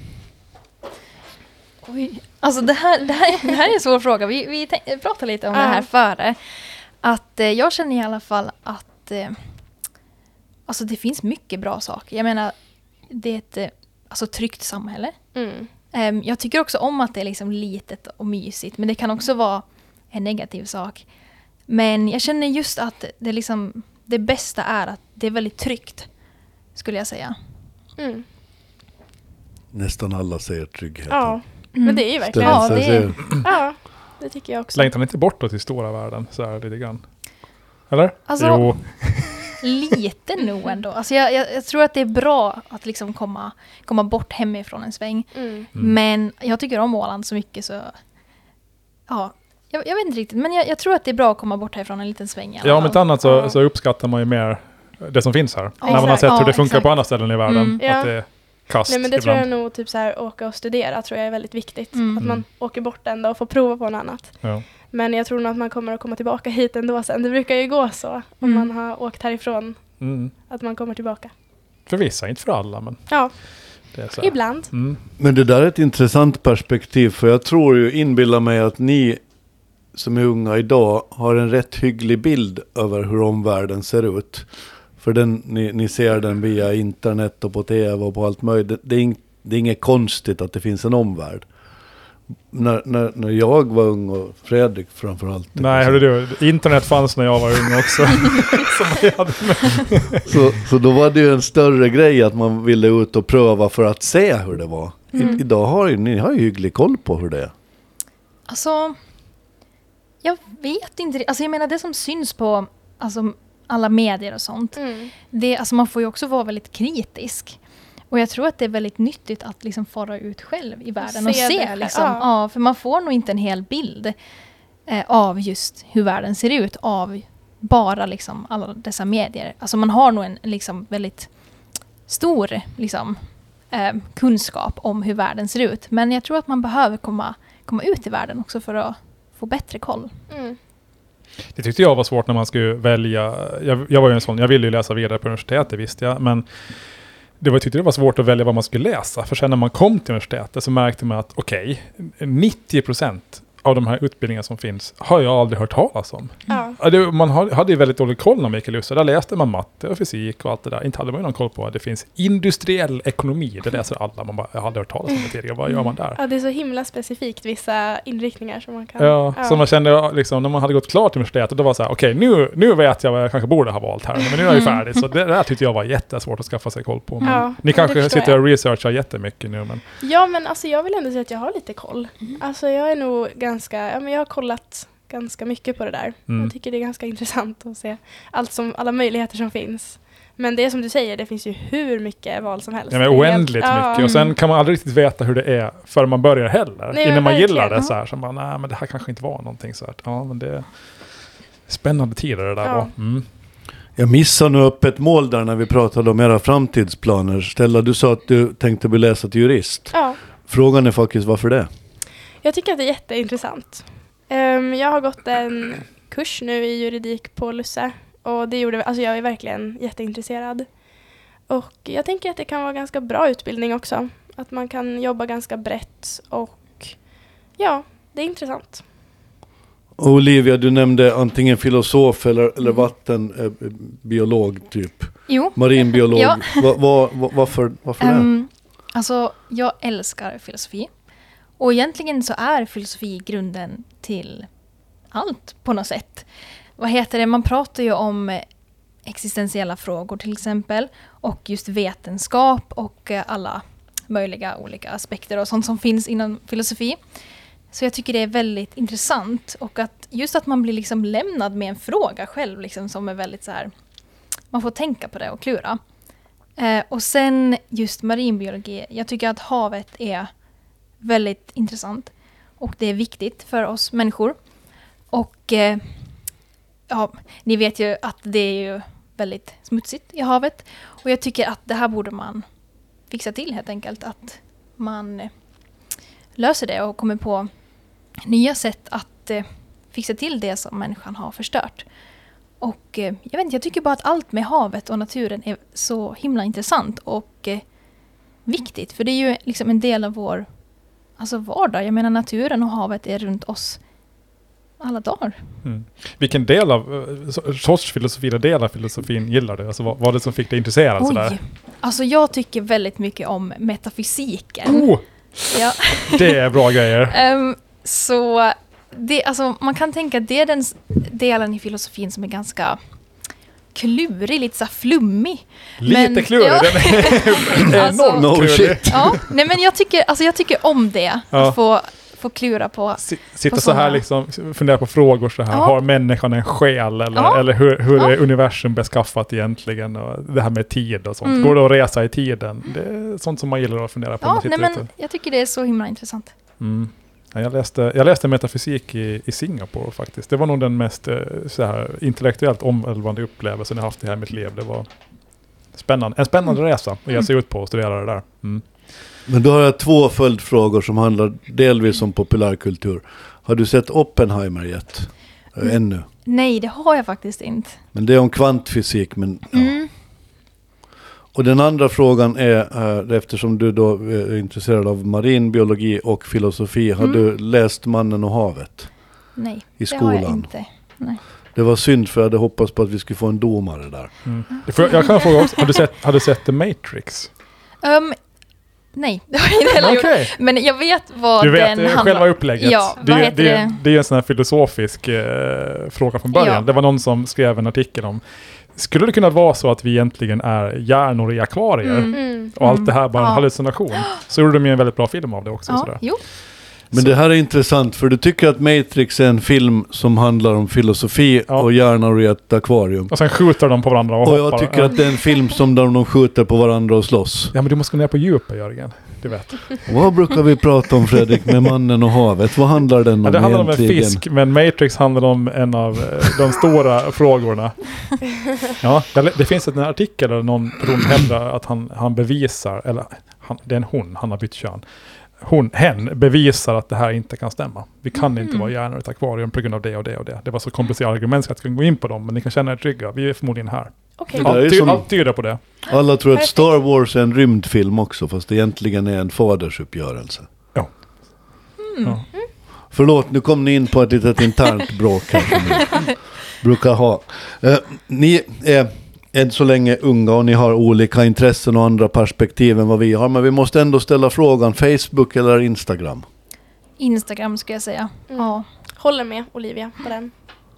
Oj. Alltså det här är en svår fråga. Vi pratade lite om det här före. Att jag känner i alla fall att alltså det finns mycket bra saker. Jag menar, det är ett tryggt samhälle. Jag tycker också om att det är liksom litet och mysigt. Men det kan också vara en negativ sak. Men jag känner just att det bästa är att det är väldigt tryggt, skulle jag säga. Nästan alla säger trygghet. Ja, men det är ju verkligen. Ja, det tycker jag också. Längtar ni inte bortåt i stora världen så här lite grann? Eller? Alltså, jo. Lite nog ändå. Alltså jag tror att det är bra att liksom komma bort hemifrån en sväng. Men jag tycker om Åland så mycket så... Ja, jag vet inte riktigt. Men jag tror att det är bra att komma bort härifrån en liten sväng. Ja, om inte annat så uppskattar man ju mer det som finns här. När man har sett hur det funkar på andra ställen i världen. Att det är kast. Nej, men det ibland. tror jag nog typ så här, åka och studera tror jag är väldigt viktigt. Att man åker bort ändå och får prova på något annat. Ja. Men jag tror nog att man kommer att komma tillbaka hit ändå sen. Det brukar ju gå så om man har åkt härifrån. Att man kommer tillbaka. För vissa, inte för alla. Men... Ja. Det är så här. Ibland. Men det där är ett intressant perspektiv, för jag tror ju, inbillar mig att ni som är unga idag har en rätt hygglig bild över hur omvärlden ser ut. För ni ser den via internet och på tv och på allt möjligt. Det är inget konstigt att det finns en omvärld. När jag var ung och Fredrik framförallt. Nej, hörde du, internet fanns när jag var ung också. så då var det ju en större grej att man ville ut och pröva för att se hur det var. Idag har ni ju hygglig koll på hur det är. Alltså, jag vet inte. Alltså jag menar det som syns på alltså, alla medier och sånt. Det, alltså, man får ju också vara väldigt kritisk. Och jag tror att det är väldigt nyttigt att liksom fara ut själv i världen och se liksom, ja, för man får nog inte en hel bild av just hur världen ser ut av bara liksom alla dessa medier. Alltså man har nog en liksom väldigt stor liksom, kunskap om hur världen ser ut. Men jag tror att man behöver komma ut i världen också för att få bättre koll. Det tyckte jag var svårt när man skulle välja. Jag var ju en sån, jag ville ju läsa vidare på universitetet, visste jag, men jag tyckte det var svårt att välja vad man skulle läsa. För sen när man kom till universitetet så märkte man att 90% av de här utbildningarna som finns har jag aldrig hört talas om. Man hade ju väldigt dålig koll när Mikael Lusse. Där läste man matte och fysik och allt det där. Inte hade man ju någon koll på att det finns industriell ekonomi. Det läser alla. Man bara, jag hade hört talas om det tidigare. Vad gör man där? Ja, det är så himla specifikt vissa inriktningar som man kan... Så man kände liksom, när man hade gått klart till universitetet, då var så här, okej, nu vet jag vad jag kanske borde ha valt här. Men nu är jag ju färdig. Så det där tyckte jag var jättesvårt att skaffa sig koll på. Men ni kanske sitter och researchar jättemycket nu. Men... Ja, men alltså jag vill ändå säga att jag har lite koll. Alltså jag är nog jag har kollat ganska mycket på det där. Jag tycker det är ganska intressant att se alla möjligheter som finns. Men det är som du säger, det finns ju hur mycket val som helst. Ja, men oändligt mycket. Och sen kan man aldrig riktigt veta hur det är förrän man börjar heller. Nej, innan man gillar det så här. Så man, nej, men det här kanske inte var någonting så här. Ja, men det är spännande tider det där var. Jag missade nu upp ett mål där när vi pratade om era framtidsplaner. Stella, du sa att du tänkte bli läsa till jurist. Ja. Frågan är faktiskt varför det? Jag tycker att det är jätteintressant. Jag har gått en kurs nu i juridik på Lusse. Och det gjorde, alltså jag är verkligen jätteintresserad. Och jag tänker att det kan vara ganska bra utbildning också. Att man kan jobba ganska brett och ja, det är intressant. Olivia, du nämnde antingen filosof eller vattenbiolog typ. Jo. Marinbiolog. Ja. Varför det? Alltså, jag älskar filosofi. Och egentligen så är filosofi grunden till allt på något sätt. Vad heter det? Man pratar ju om existentiella frågor till exempel. Och just vetenskap och alla möjliga olika aspekter och sånt som finns inom filosofi. Så jag tycker det är väldigt intressant. Och att man blir liksom lämnad med en fråga själv liksom, som är väldigt så här. Man får tänka på det och klura. Och sen just marinbiologi. Jag tycker att havet är väldigt intressant. Och det är viktigt för oss människor. Och ni vet ju att det är ju väldigt smutsigt i havet. Och jag tycker att det här borde man fixa till helt enkelt. Att man löser det och kommer på nya sätt att fixa till det som människan har förstört. Och jag tycker bara att allt med havet och naturen är så himla intressant och viktigt. För det är ju liksom en del av vår vardag. Jag menar naturen och havet är runt oss alla dagar. Vilken del av sorts filosofi eller del av filosofin gillar du? Alltså vad var det som fick dig intresserad? Sådär? Alltså jag tycker väldigt mycket om metafysiken. Ja. Det är bra grejer. Så det, alltså, man kan tänka att det är den delen i filosofin som är ganska klurig, lite så flummig. Lite klurig? Ja. Den är enormt klurig. Ja, nej, men jag tycker om det. Ja. Att få klura på. Sitta på så här liksom, fundera på frågor så här. Ja. Har människan en själ? Eller hur är universum beskaffat egentligen? Och det här med tid och sånt. Går det att resa i tiden? Det är sånt som man gillar att fundera på. Ja, nej, men jag tycker det är så himla intressant. Jag läste metafysik i Singapore faktiskt. Det var nog den mest så här, intellektuellt omvälvande upplevelsen jag haft i hela mitt liv. Det var en spännande resa att ge sig ut på och studera det där. Men då har jag 2 följdfrågor som handlar delvis om populärkultur. Har du sett Oppenheimer yet? Ännu? Nej, det har jag faktiskt inte. Men det är om kvantfysik. Men, ja. Och den andra frågan är, eftersom du då är intresserad av marinbiologi och filosofi, har du läst Mannen och havet? Nej, I det har jag skolan? inte. Nej. Det var synd, för jag hade hoppats på att vi skulle få en domare där. Jag kan fråga också, har du sett The Matrix? Nej, det har jag inte heller gjort. Men jag vet vad du vet, den handlar om. Själva upplägget. Ja, det det? Det är en sån här filosofisk fråga från början. Ja. Det var någon som skrev en artikel om, skulle det kunna vara så att vi egentligen är hjärnor i akvarier? Och allt det här bara en hallucination. Så gjorde de ju en väldigt bra film av det också. Ja, sådär. jo. Men det här är intressant, för du tycker att Matrix är en film som handlar om filosofi och hjärnor i ett akvarium. Och sen skjuter de på varandra och Och hoppar. jag tycker att det är en film som där de skjuter på varandra och slåss. Ja, men du måste gå ner på djupet, Jörgen. Du vet. Vad brukar vi prata om, Fredrik, med Mannen och havet? Vad handlar den om Ja, det handlar om en egentligen? fisk, men Matrix handlar om en av de stora frågorna. Ja, det finns en artikel där någon person hävdar att han bevisar, eller det är en hon, han har bytt kön. Hen bevisar att det här inte kan stämma. Vi kan inte vara hjärnor i ett akvarium på grund av det och det och det. Det var så komplicerade argument så att jag kan gå in på dem, men ni kan känna er trygga. Vi är förmodligen här. Okej. Det där är som- Allt tyder på det. Alla tror att Star Wars är en rymdfilm också, fast det egentligen är en fadersuppgörelse. Ja. Ja. Förlåt, nu kom ni in på ett litet internt bråk här som ni brukar ha. Ni är än så länge unga och ni har olika intressen och andra perspektiv än vad vi har, men vi måste ändå ställa frågan, Facebook eller Instagram? Instagram ska jag säga. Ja. Håller med Olivia på den.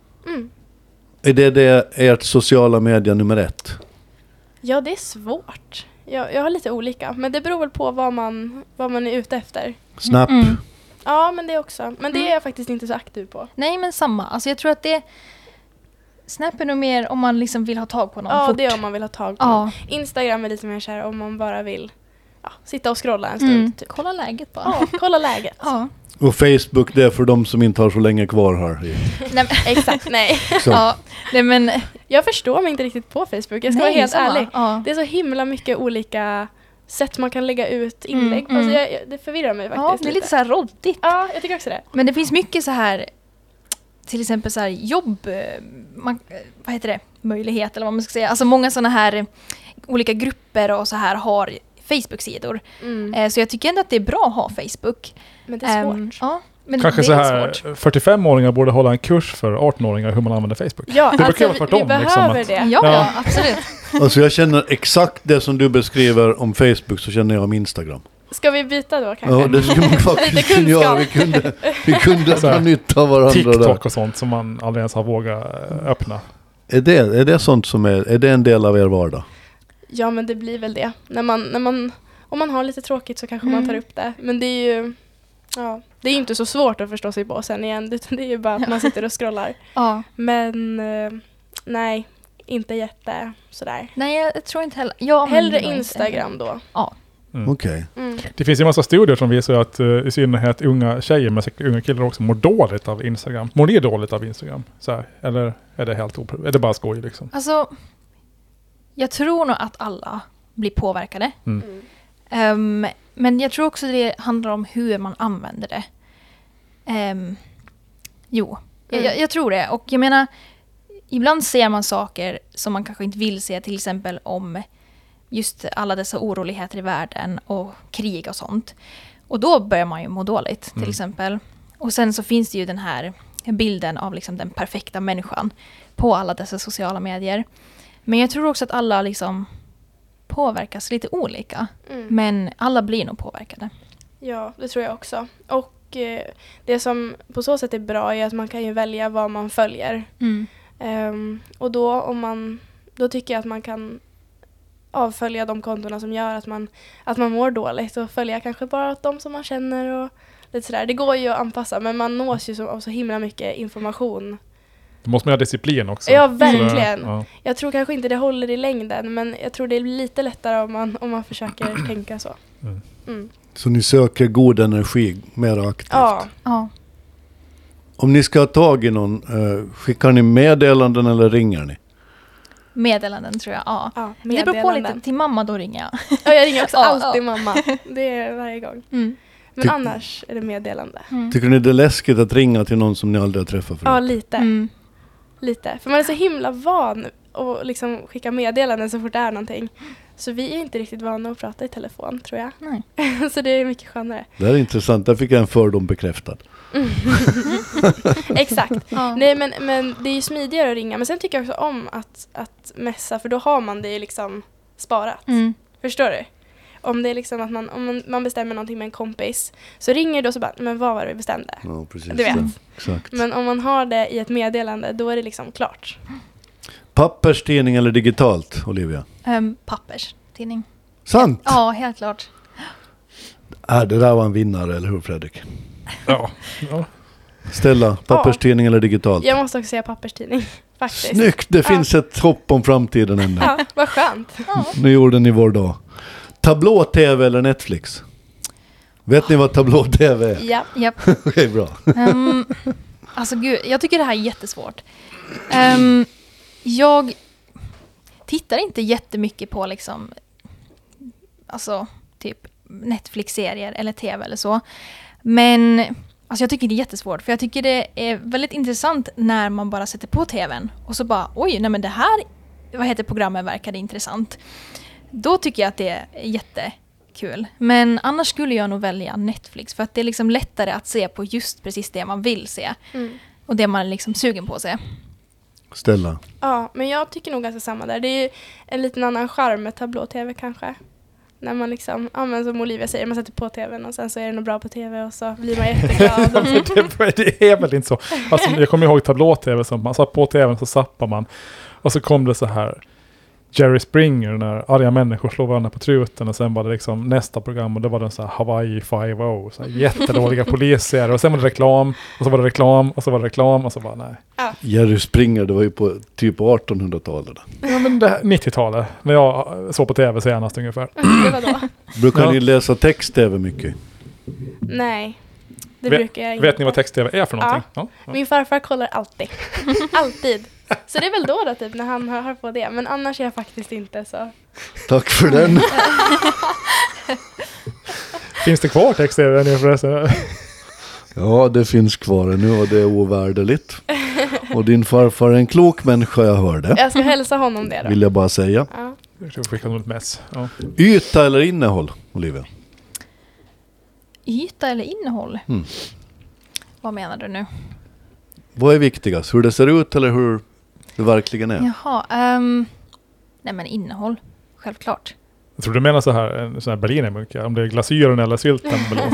Är det ert sociala media nummer 1? Ja, det är svårt. Jag har lite olika, men det beror väl på vad man är ute efter. Snap? Ja, men det också. Men det är jag faktiskt inte så aktiv på. Nej, men samma. Alltså jag tror att det... Snap är nog mer om man liksom vill ha tag på någon Ja, fort. det är om man vill ha tag på någon. Instagram är lite mer kär om man bara vill sitta och scrolla en stund. Typ. Kolla läget bara. Ja, kolla läget. Ja. Och Facebook, det är för de som inte har så länge kvar här. Nej, men, Exakt, nej. Så. ja. Nej, men... Jag förstår mig inte riktigt på Facebook. Jag ska vara helt samma. ärlig. Ja. Det är så himla mycket olika sätt man kan lägga ut inlägg. Alltså det förvirrar mig faktiskt. Ja, det är lite så här råddigt. Ja, jag tycker också det. Men det finns mycket så här, till exempel så här jobb, vad heter det, möjlighet eller vad man ska säga. Alltså många sådana här olika grupper och så här har Facebook-sidor. Så jag tycker ändå att det är bra att ha Facebook. Men det är svårt. Ja, men Kanske det så är här, svårt. 45-åringar borde hålla en kurs för 18-åringar hur man använder Facebook. Ja, Det brukar alltså vara tvärtom, vi behöver liksom, det. Ja, Ja. absolut. Alltså jag känner exakt det som du beskriver om Facebook, så känner jag om Instagram. Ska vi byta då kanske? Ja, det skulle man faktiskt Lite kunna göra. kunskap. Vi kunde Så dra här, nytta av varandra där. TikTok och sånt som man aldrig ens har vågat öppna. Är det sånt som är det en del av er vardag? Ja, men det blir väl det. Om man har lite tråkigt så kanske man tar upp det. Men det är ju det är inte så svårt att förstå sig på sen igen. Utan det är ju bara att man sitter och scrollar. Ja. Men nej, inte jätte sådär. Nej, jag tror inte heller. Jag Hellre använder nog Instagram inte. då. Ja. Okej. Det finns ju en massa studier som visar att i synnerhet unga tjejer, men säkert unga killar också, mår dåligt av Instagram. Mår ni dåligt av Instagram? Så här, eller är det helt är det bara skoj liksom? Alltså, jag tror nog att alla blir påverkade. Men jag tror också det handlar om hur man använder det. Jag tror det. Och jag menar, ibland ser man saker som man kanske inte vill se, till exempel om just alla dessa oroligheter i världen och krig och sånt. Och då börjar man ju må dåligt, till exempel. Och sen så finns det ju den här bilden av liksom den perfekta människan på alla dessa sociala medier. Men jag tror också att alla liksom påverkas lite olika. Men alla blir nog påverkade. Ja, det tror jag också. Och det som på så sätt är bra är att man kan ju välja vad man följer. Och då då tycker jag att man kan avfölja de kontona som gör att man mår dåligt och följa kanske bara de som man känner och lite sådär. Det går ju att anpassa, men man nås ju av så himla mycket information. Då måste man ha disciplin också. Ja, verkligen. Ja. Jag tror kanske inte det håller i längden, men jag tror det blir lite lättare om man försöker tänka så. Så ni söker god energi mer aktivt? Ja. Om ni ska ha tag i någon, skickar ni meddelanden eller ringer ni? Meddelanden tror jag, ja. Ja, Det beror på meddelanden. lite. Till mamma då ringer jag. Ja, jag ringer också Ja, alltid mamma. Det är varje gång. Men Ty- annars är det meddelande. Tycker ni det är läskigt att ringa till någon som ni aldrig har träffat förut? Ja, lite. För man är så himla van att liksom skicka meddelanden så fort det är någonting. Så vi är inte riktigt vana att prata i telefon, tror jag. Nej. Så det är mycket skönare. Det här är intressant, där fick jag en fördom bekräftad. Exakt. Ja. Nej, men det är ju smidigare att ringa. Men sen tycker jag också om att messa, för då har man det ju liksom sparat. Förstår du? Om det är liksom att om man bestämmer någonting med en kompis, så ringer du och så bara, men vad var det vi bestämde? Ja, precis. Du vet. Exakt. Men om man har det i ett meddelande, då är det liksom klart. Papperstidning eller digitalt, Olivia? Papperstidning. Sant! Ja, helt klart. Det där var en vinnare, eller hur Fredrik? Ja. Stella, papperstidning eller digitalt? Jag måste också säga papperstidning, faktiskt. Snyggt! Det finns ett hopp om framtiden ännu. Ja, vad skönt. Nu gjorde ni vår dag. Tablå-tv eller Netflix? Vet ni vad tablå-tv är? Ja. Japp. Okej, bra. Alltså gud, jag tycker det här är jättesvårt. Jag tittar inte jättemycket på liksom, alltså typ Netflix-serier eller tv eller så. Men alltså jag tycker det är jättesvårt, för jag tycker det är väldigt intressant när man bara sätter på tvn och så bara, oj, nej men det här, programmet verkade intressant. Då tycker jag att det är jättekul. Men annars skulle jag nog välja Netflix, för att det är liksom lättare att se på just precis det man vill se. Och det man är liksom sugen på att se. Stella. Ja, men jag tycker nog ganska samma där. Det är ju en liten annan charm med tablå-tv kanske. När man liksom, men som Olivia säger, man sätter på tvn och sen så är det något bra på tv och så blir man jätteglad. Det är väl inte så. Alltså, jag kommer ihåg tablå-tv som man satt på tvn, så zappar man. Och så kom det så här Jerry Springer, när arga människor slår varandra på truten, och sen var det liksom nästa program och då var det så här Hawaii 5-0, så här jättedåliga poliser, och sen var det reklam, och så var det reklam, och så var det reklam, och så bara nej. Jerry Springer, det var ju på typ 1800-talet. Ja, men det här, 90-talet, när jag såg på tv senast ungefär. Det var då. Brukar ni läsa text-tv mycket? Nej, det brukar jag inte. Vet ni vad text-tv är för någonting? Ja. Min farfar kollar alltid. Alltid. Så det är väl då typ när han hör på det. Men annars är jag faktiskt inte så. Tack för den. Finns det kvar text-tv nu förresten? Ja, det finns kvar nu och det är ovärderligt. Och din farfar är en klok människa, jag hörde. Jag ska hälsa honom det då. Vill jag bara säga. Ja. Jag tror skicka något mess. Ja. Yta eller innehåll, Olivia? Yta eller innehåll? Vad menar du nu? Vad är viktigast? Hur det ser ut eller hur det verkligen är? Jaha, nej men innehåll, självklart. Jag tror du menar så här, en sån här berlinermunka, om det är glasyren eller sylten.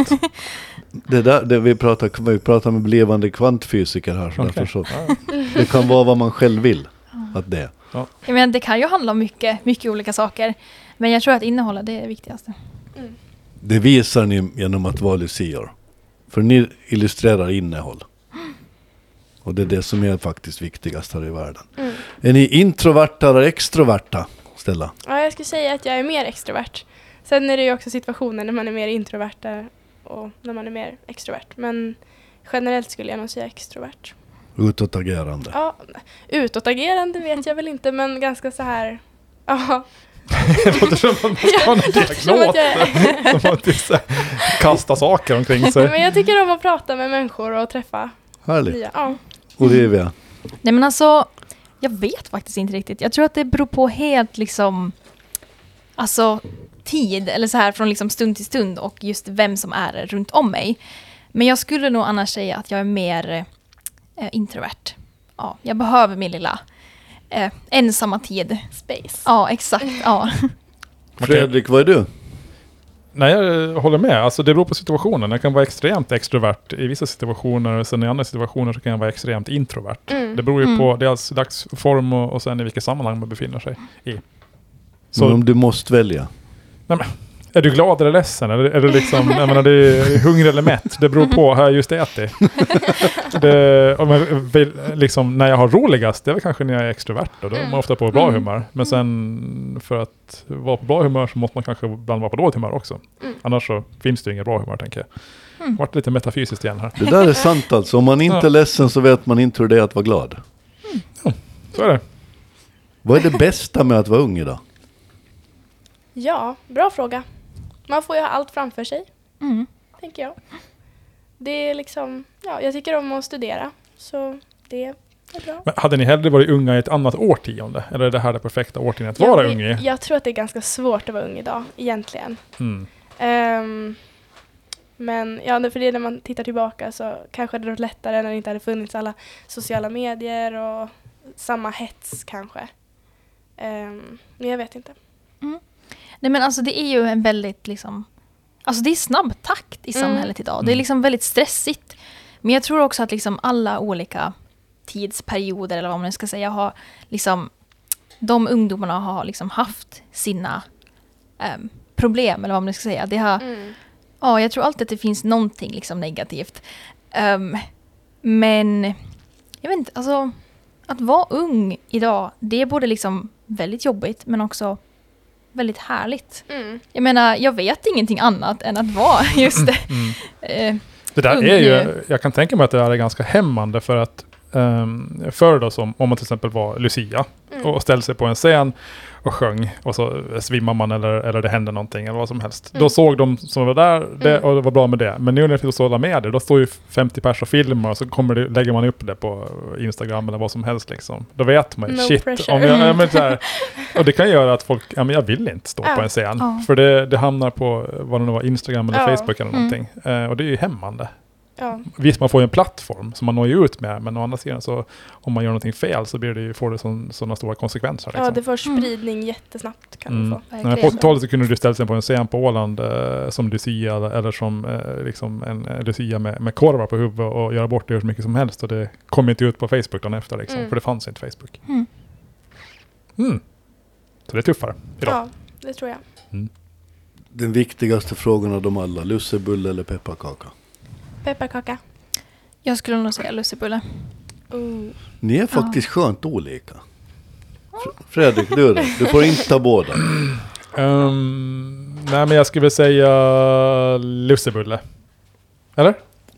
Vi pratar med blivande kvantfysiker här. Så Okay. därför så, det kan vara vad man själv vill att det är. Ja. Jag menar, det kan ju handla om mycket olika saker. Men jag tror att innehållet, det är det viktigaste. Det visar ni genom att vara lucior. För ni illustrerar innehåll. Och det är det som är faktiskt viktigast här i världen. Är ni introverta eller extroverta, Stella? Ja, jag skulle säga att jag är mer extrovert. Sen är det ju också situationer när man är mer introvert och när man är mer extrovert. Men generellt skulle jag nog säga extrovert. Utåtagerande. Ja, utåtagerande vet jag väl inte, men ganska så här. Ja. Det låter som att man ska ha en diagnos. Som att det kasta saker omkring sig. Men jag tycker om att prata med människor och träffa Härligt. nya. Ja. Olivia? Nej men alltså, jag vet faktiskt inte riktigt. Jag tror att det beror på helt liksom, alltså tid eller så här från liksom stund till stund och just vem som är runt om mig. Men jag skulle nog annars säga att jag är mer introvert. Ja, jag behöver min lilla ensamma tid. Space. Ja, exakt. Ja. Fredrik, vad är du? Nej, jag håller med. Alltså det beror på situationen. Jag kan vara extremt extrovert i vissa situationer, och sen i andra situationer så kan jag vara extremt introvert. Det beror ju på dels dagsform och sen i vilket sammanhang man befinner sig i. Så, Men om du måste välja. Nej, men, är du glad eller ledsen? Är du liksom, jag menar, det är hungrig eller mätt? Det beror på hur jag just ätit. Liksom, när jag har roligast, det är väl kanske när jag är extrovert. Då är man ofta på bra humör. Men sen för att vara på bra humör så måste man kanske ibland vara på dåligt humör också. Annars så finns det inget bra humör, tänker jag. Vart lite metafysiskt igen här. Det där är sant alltså. Om man inte är ledsen så vet man inte hur det är att vara glad. Ja, så är det. Vad är det bästa med att vara ung idag? Ja, bra fråga. Man får ju ha allt framför sig, tänker jag. Det är liksom, ja, jag tycker om att studera. Så det Det är bra. Men hade ni hellre varit unga i ett annat årtionde? Eller är det här det perfekta årtiondet att vara ung i? Jag tror att det är ganska svårt att vara ung idag, egentligen. Men för det när man tittar tillbaka så kanske det är lättare när det inte hade funnits alla sociala medier och samma hets kanske. Men jag vet inte. Nej, men alltså det är ju en väldigt liksom, alltså det är snabb takt i samhället idag. Det är liksom väldigt stressigt. Men jag tror också att liksom alla olika tidsperioder eller vad man ska säga har liksom, de ungdomarna har liksom haft sina problem eller vad man ska säga. Det har, jag tror alltid att det finns någonting liksom negativt. Men jag vet inte, alltså att vara ung idag, det är både liksom väldigt jobbigt men också väldigt härligt. Jag menar, jag vet ingenting annat än att vara just det. Det där är ju, jag kan tänka mig att det där är ganska hämmande för att förr då, som om man till exempel var Lucia och ställde sig på en scen och sjöng och så svimmar man eller det hände någonting eller vad som helst. Då såg de som var där och det var bra med det. Men nu när det finns sociala medier, då står ju 50 pers och filmar och så lägger man upp det på Instagram eller vad som helst liksom. Då vet man ju, och det kan göra att folk, jag vill inte stå på en scen. För det hamnar på vad det nu var, Instagram eller Facebook eller någonting. Och det är ju hämmande. Ja. Visst, man får ju en plattform som man når ju ut med, men å andra sidan så om man gör någonting fel så får det sådana stora konsekvenser. Liksom. Ja, det får spridning jättesnabbt kan du få. Men på 80-talet så kunde du ställa sig på en scen på Åland som Lucia eller som liksom en Lucia med korvar på huvudet och göra bort det så mycket som helst, och det kom inte ut på Facebook dagen efter liksom, för det fanns inte Facebook. Så det är tuffare idag. Ja, det tror jag. Den viktigaste frågan av dem alla, lussebulle eller pepparkaka? Pepparkaka. Jag skulle nog säga lussebulle. Ni är faktiskt skönt olika. Fredrik, du får inte ta båda. Nej, men jag skulle säga lussebulle. Eller?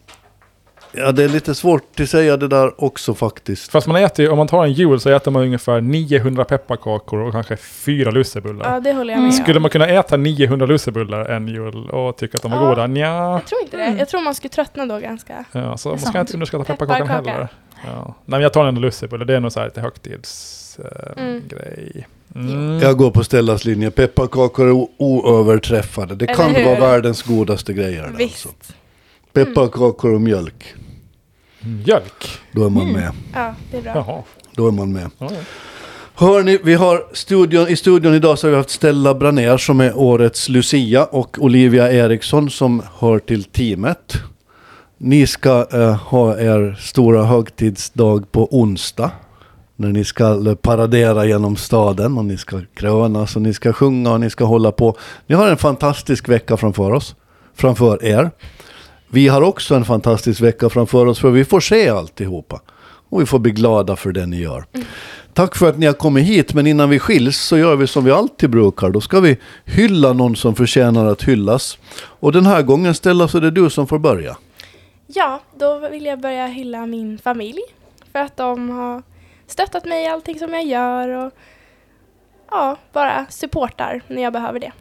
Ja, det är lite svårt att säga det där också faktiskt. Fast man äter, om man tar en jul så äter man ungefär 900 pepparkakor och kanske 4 lussebullar. Ja, det håller jag med. Skulle man kunna äta 900 lussebullar en jul och tycka att de var goda? Nja. Jag tror inte det. Jag tror man skulle tröttna då ganska. Ja, så man ska inte underskatta pepparkakan heller. Ja. Nej, men jag tar en lussebulle. Det är nog så här lite högtidsgrej. Jag går på Stellas linje. Pepparkakor är oöverträffade. Det kan vara världens godaste grejer. Visst. Alltså. Pepparkakor och mjölk. Mjölk? Då är man med. Ja, det är bra. Jaha. Då är man med. Hörrni, vi har i studion idag så har vi haft Stella Branér som är årets Lucia och Olivia Eriksson som hör till teamet. Ni ska ha er stora högtidsdag på onsdag när ni ska paradera genom staden och ni ska krönas och ni ska sjunga och ni ska hålla på. Ni har en fantastisk vecka framför er. Vi har också en fantastisk vecka framför oss för vi får se alltihopa. Och vi får bli glada för det ni gör. Tack för att ni har kommit hit, men innan vi skiljs så gör vi som vi alltid brukar. Då ska vi hylla någon som förtjänar att hyllas. Och den här gången Stella så är det du som får börja. Ja, då vill jag börja hylla min familj. För att de har stöttat mig i allting som jag gör. Och bara supportar när jag behöver det.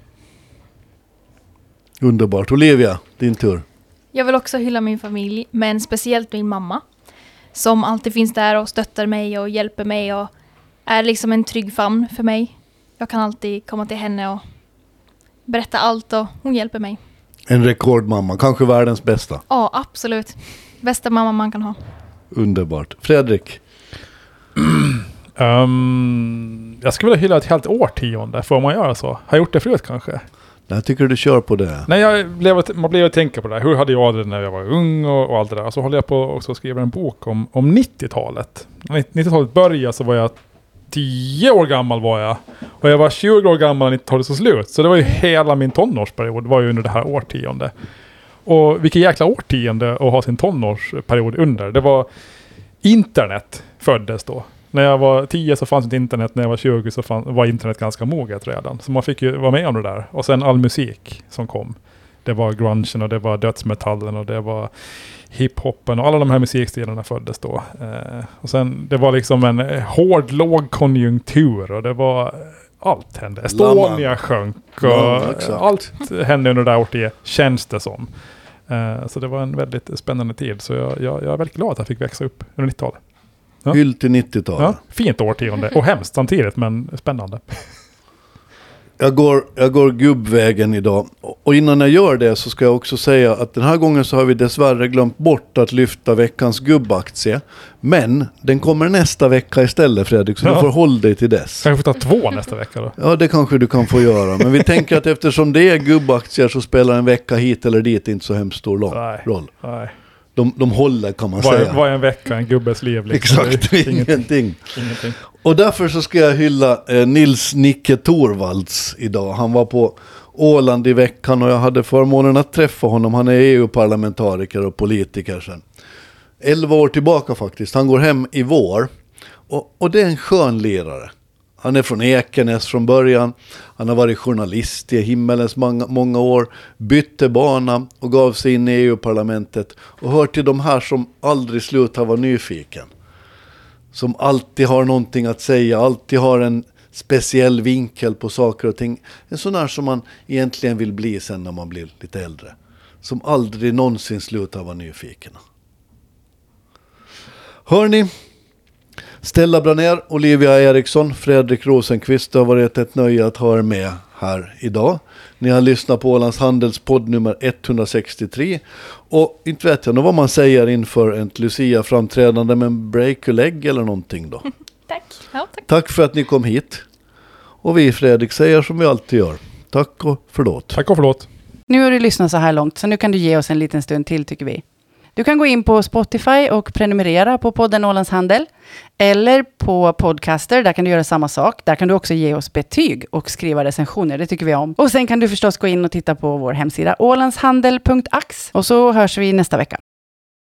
Underbart. Olivia, din tur. Jag vill också hylla min familj, men speciellt min mamma. Som alltid finns där och stöttar mig och hjälper mig och är liksom en trygg famn för mig. Jag kan alltid komma till henne och berätta allt och hon hjälper mig. En rekordmamma, kanske världens bästa. Ja, absolut. Bästa mamma man kan ha. Underbart. Fredrik? Jag skulle vilja hylla ett helt årtionde. Får man göra så? Har jag gjort det förut kanske? Jag tycker du kör på det. Nej, man blev att tänka på det. Hur hade jag det när jag var ung och allt det där. Så håller jag på och skriver en bok om 90-talet. När 90-talet började så var jag 10 år gammal var jag. Och jag var 20 år gammal när 90-talet så slut. Så det var ju hela min tonårsperiod var ju under det här årtionde. Och vilket jäkla årtionde att ha sin tonårsperiod under. Det var internet föddes då. När jag var 10 så fanns inte internet, när jag var 20 så var internet ganska moget redan. Så man fick ju vara med om det där. Och sen all musik som kom. Det var grungen och det var dödsmetallen och det var hiphoppen och alla de här musikstilarna föddes då. Och sen det var liksom en hård lågkonjunktur och det var allt hände. Estonia sjönk och allt hände under det där året känns det som. Så det var en väldigt spännande tid. Så jag är väldigt glad att jag fick växa upp under 90-talet. Hyll till 90-talet. Ja, fint årtionde. Och hemskt samtidigt, men spännande. Jag går gubbvägen idag. Och innan jag gör det så ska jag också säga att den här gången så har vi dessvärre glömt bort att lyfta veckans gubbaktie. Men den kommer nästa vecka istället, Fredrik, så du får hålla dig till dess. Kanske får ta 2 nästa vecka då? Ja, det kanske du kan få göra. Men vi tänker att eftersom det är gubbaktier så spelar en vecka hit eller dit inte så hemskt stor roll. Nej. De håller, kan man säga. Vad är en vecka, en gubbes liv? Liksom. Exakt, ingenting. Ingenting. Och därför så ska jag hylla Nils Nicke Torvalds idag. Han var på Åland i veckan och jag hade förmånen att träffa honom. Han är EU-parlamentariker och politiker sedan 11 år tillbaka faktiskt. Han går hem i vår och det är en skön lirare. Han är från Ekenäs från början. Han har varit journalist i himmelens många år. Bytte bana och gav sig in i EU-parlamentet. Och hör till de här som aldrig slutar vara nyfiken. Som alltid har någonting att säga. Alltid har en speciell vinkel på saker och ting. En sån här som man egentligen vill bli sen när man blir lite äldre. Som aldrig någonsin slutar vara nyfiken. Hör ni? Stella Braner, Olivia Eriksson, Fredrik Rosenqvist, det har varit ett nöje att ha er med här idag. Ni har lyssnat på Ålands Handelspodd nummer 163. Och inte vet jag nog vad man säger inför ett Lucia-framträdande med en break-a-leg eller någonting då. Tack. Ja, tack. Tack för att ni kom hit. Och vi, Fredrik, säger som vi alltid gör. Tack och förlåt. Tack och förlåt. Nu har du lyssnat så här långt, så nu kan du ge oss en liten stund till, tycker vi. Du kan gå in på Spotify och prenumerera på podden Ålands Handel. Eller på Podcaster, där kan du göra samma sak. Där kan du också ge oss betyg och skriva recensioner, det tycker vi om. Och sen kan du förstås gå in och titta på vår hemsida ålandshandel.ax. Och så hörs vi nästa vecka.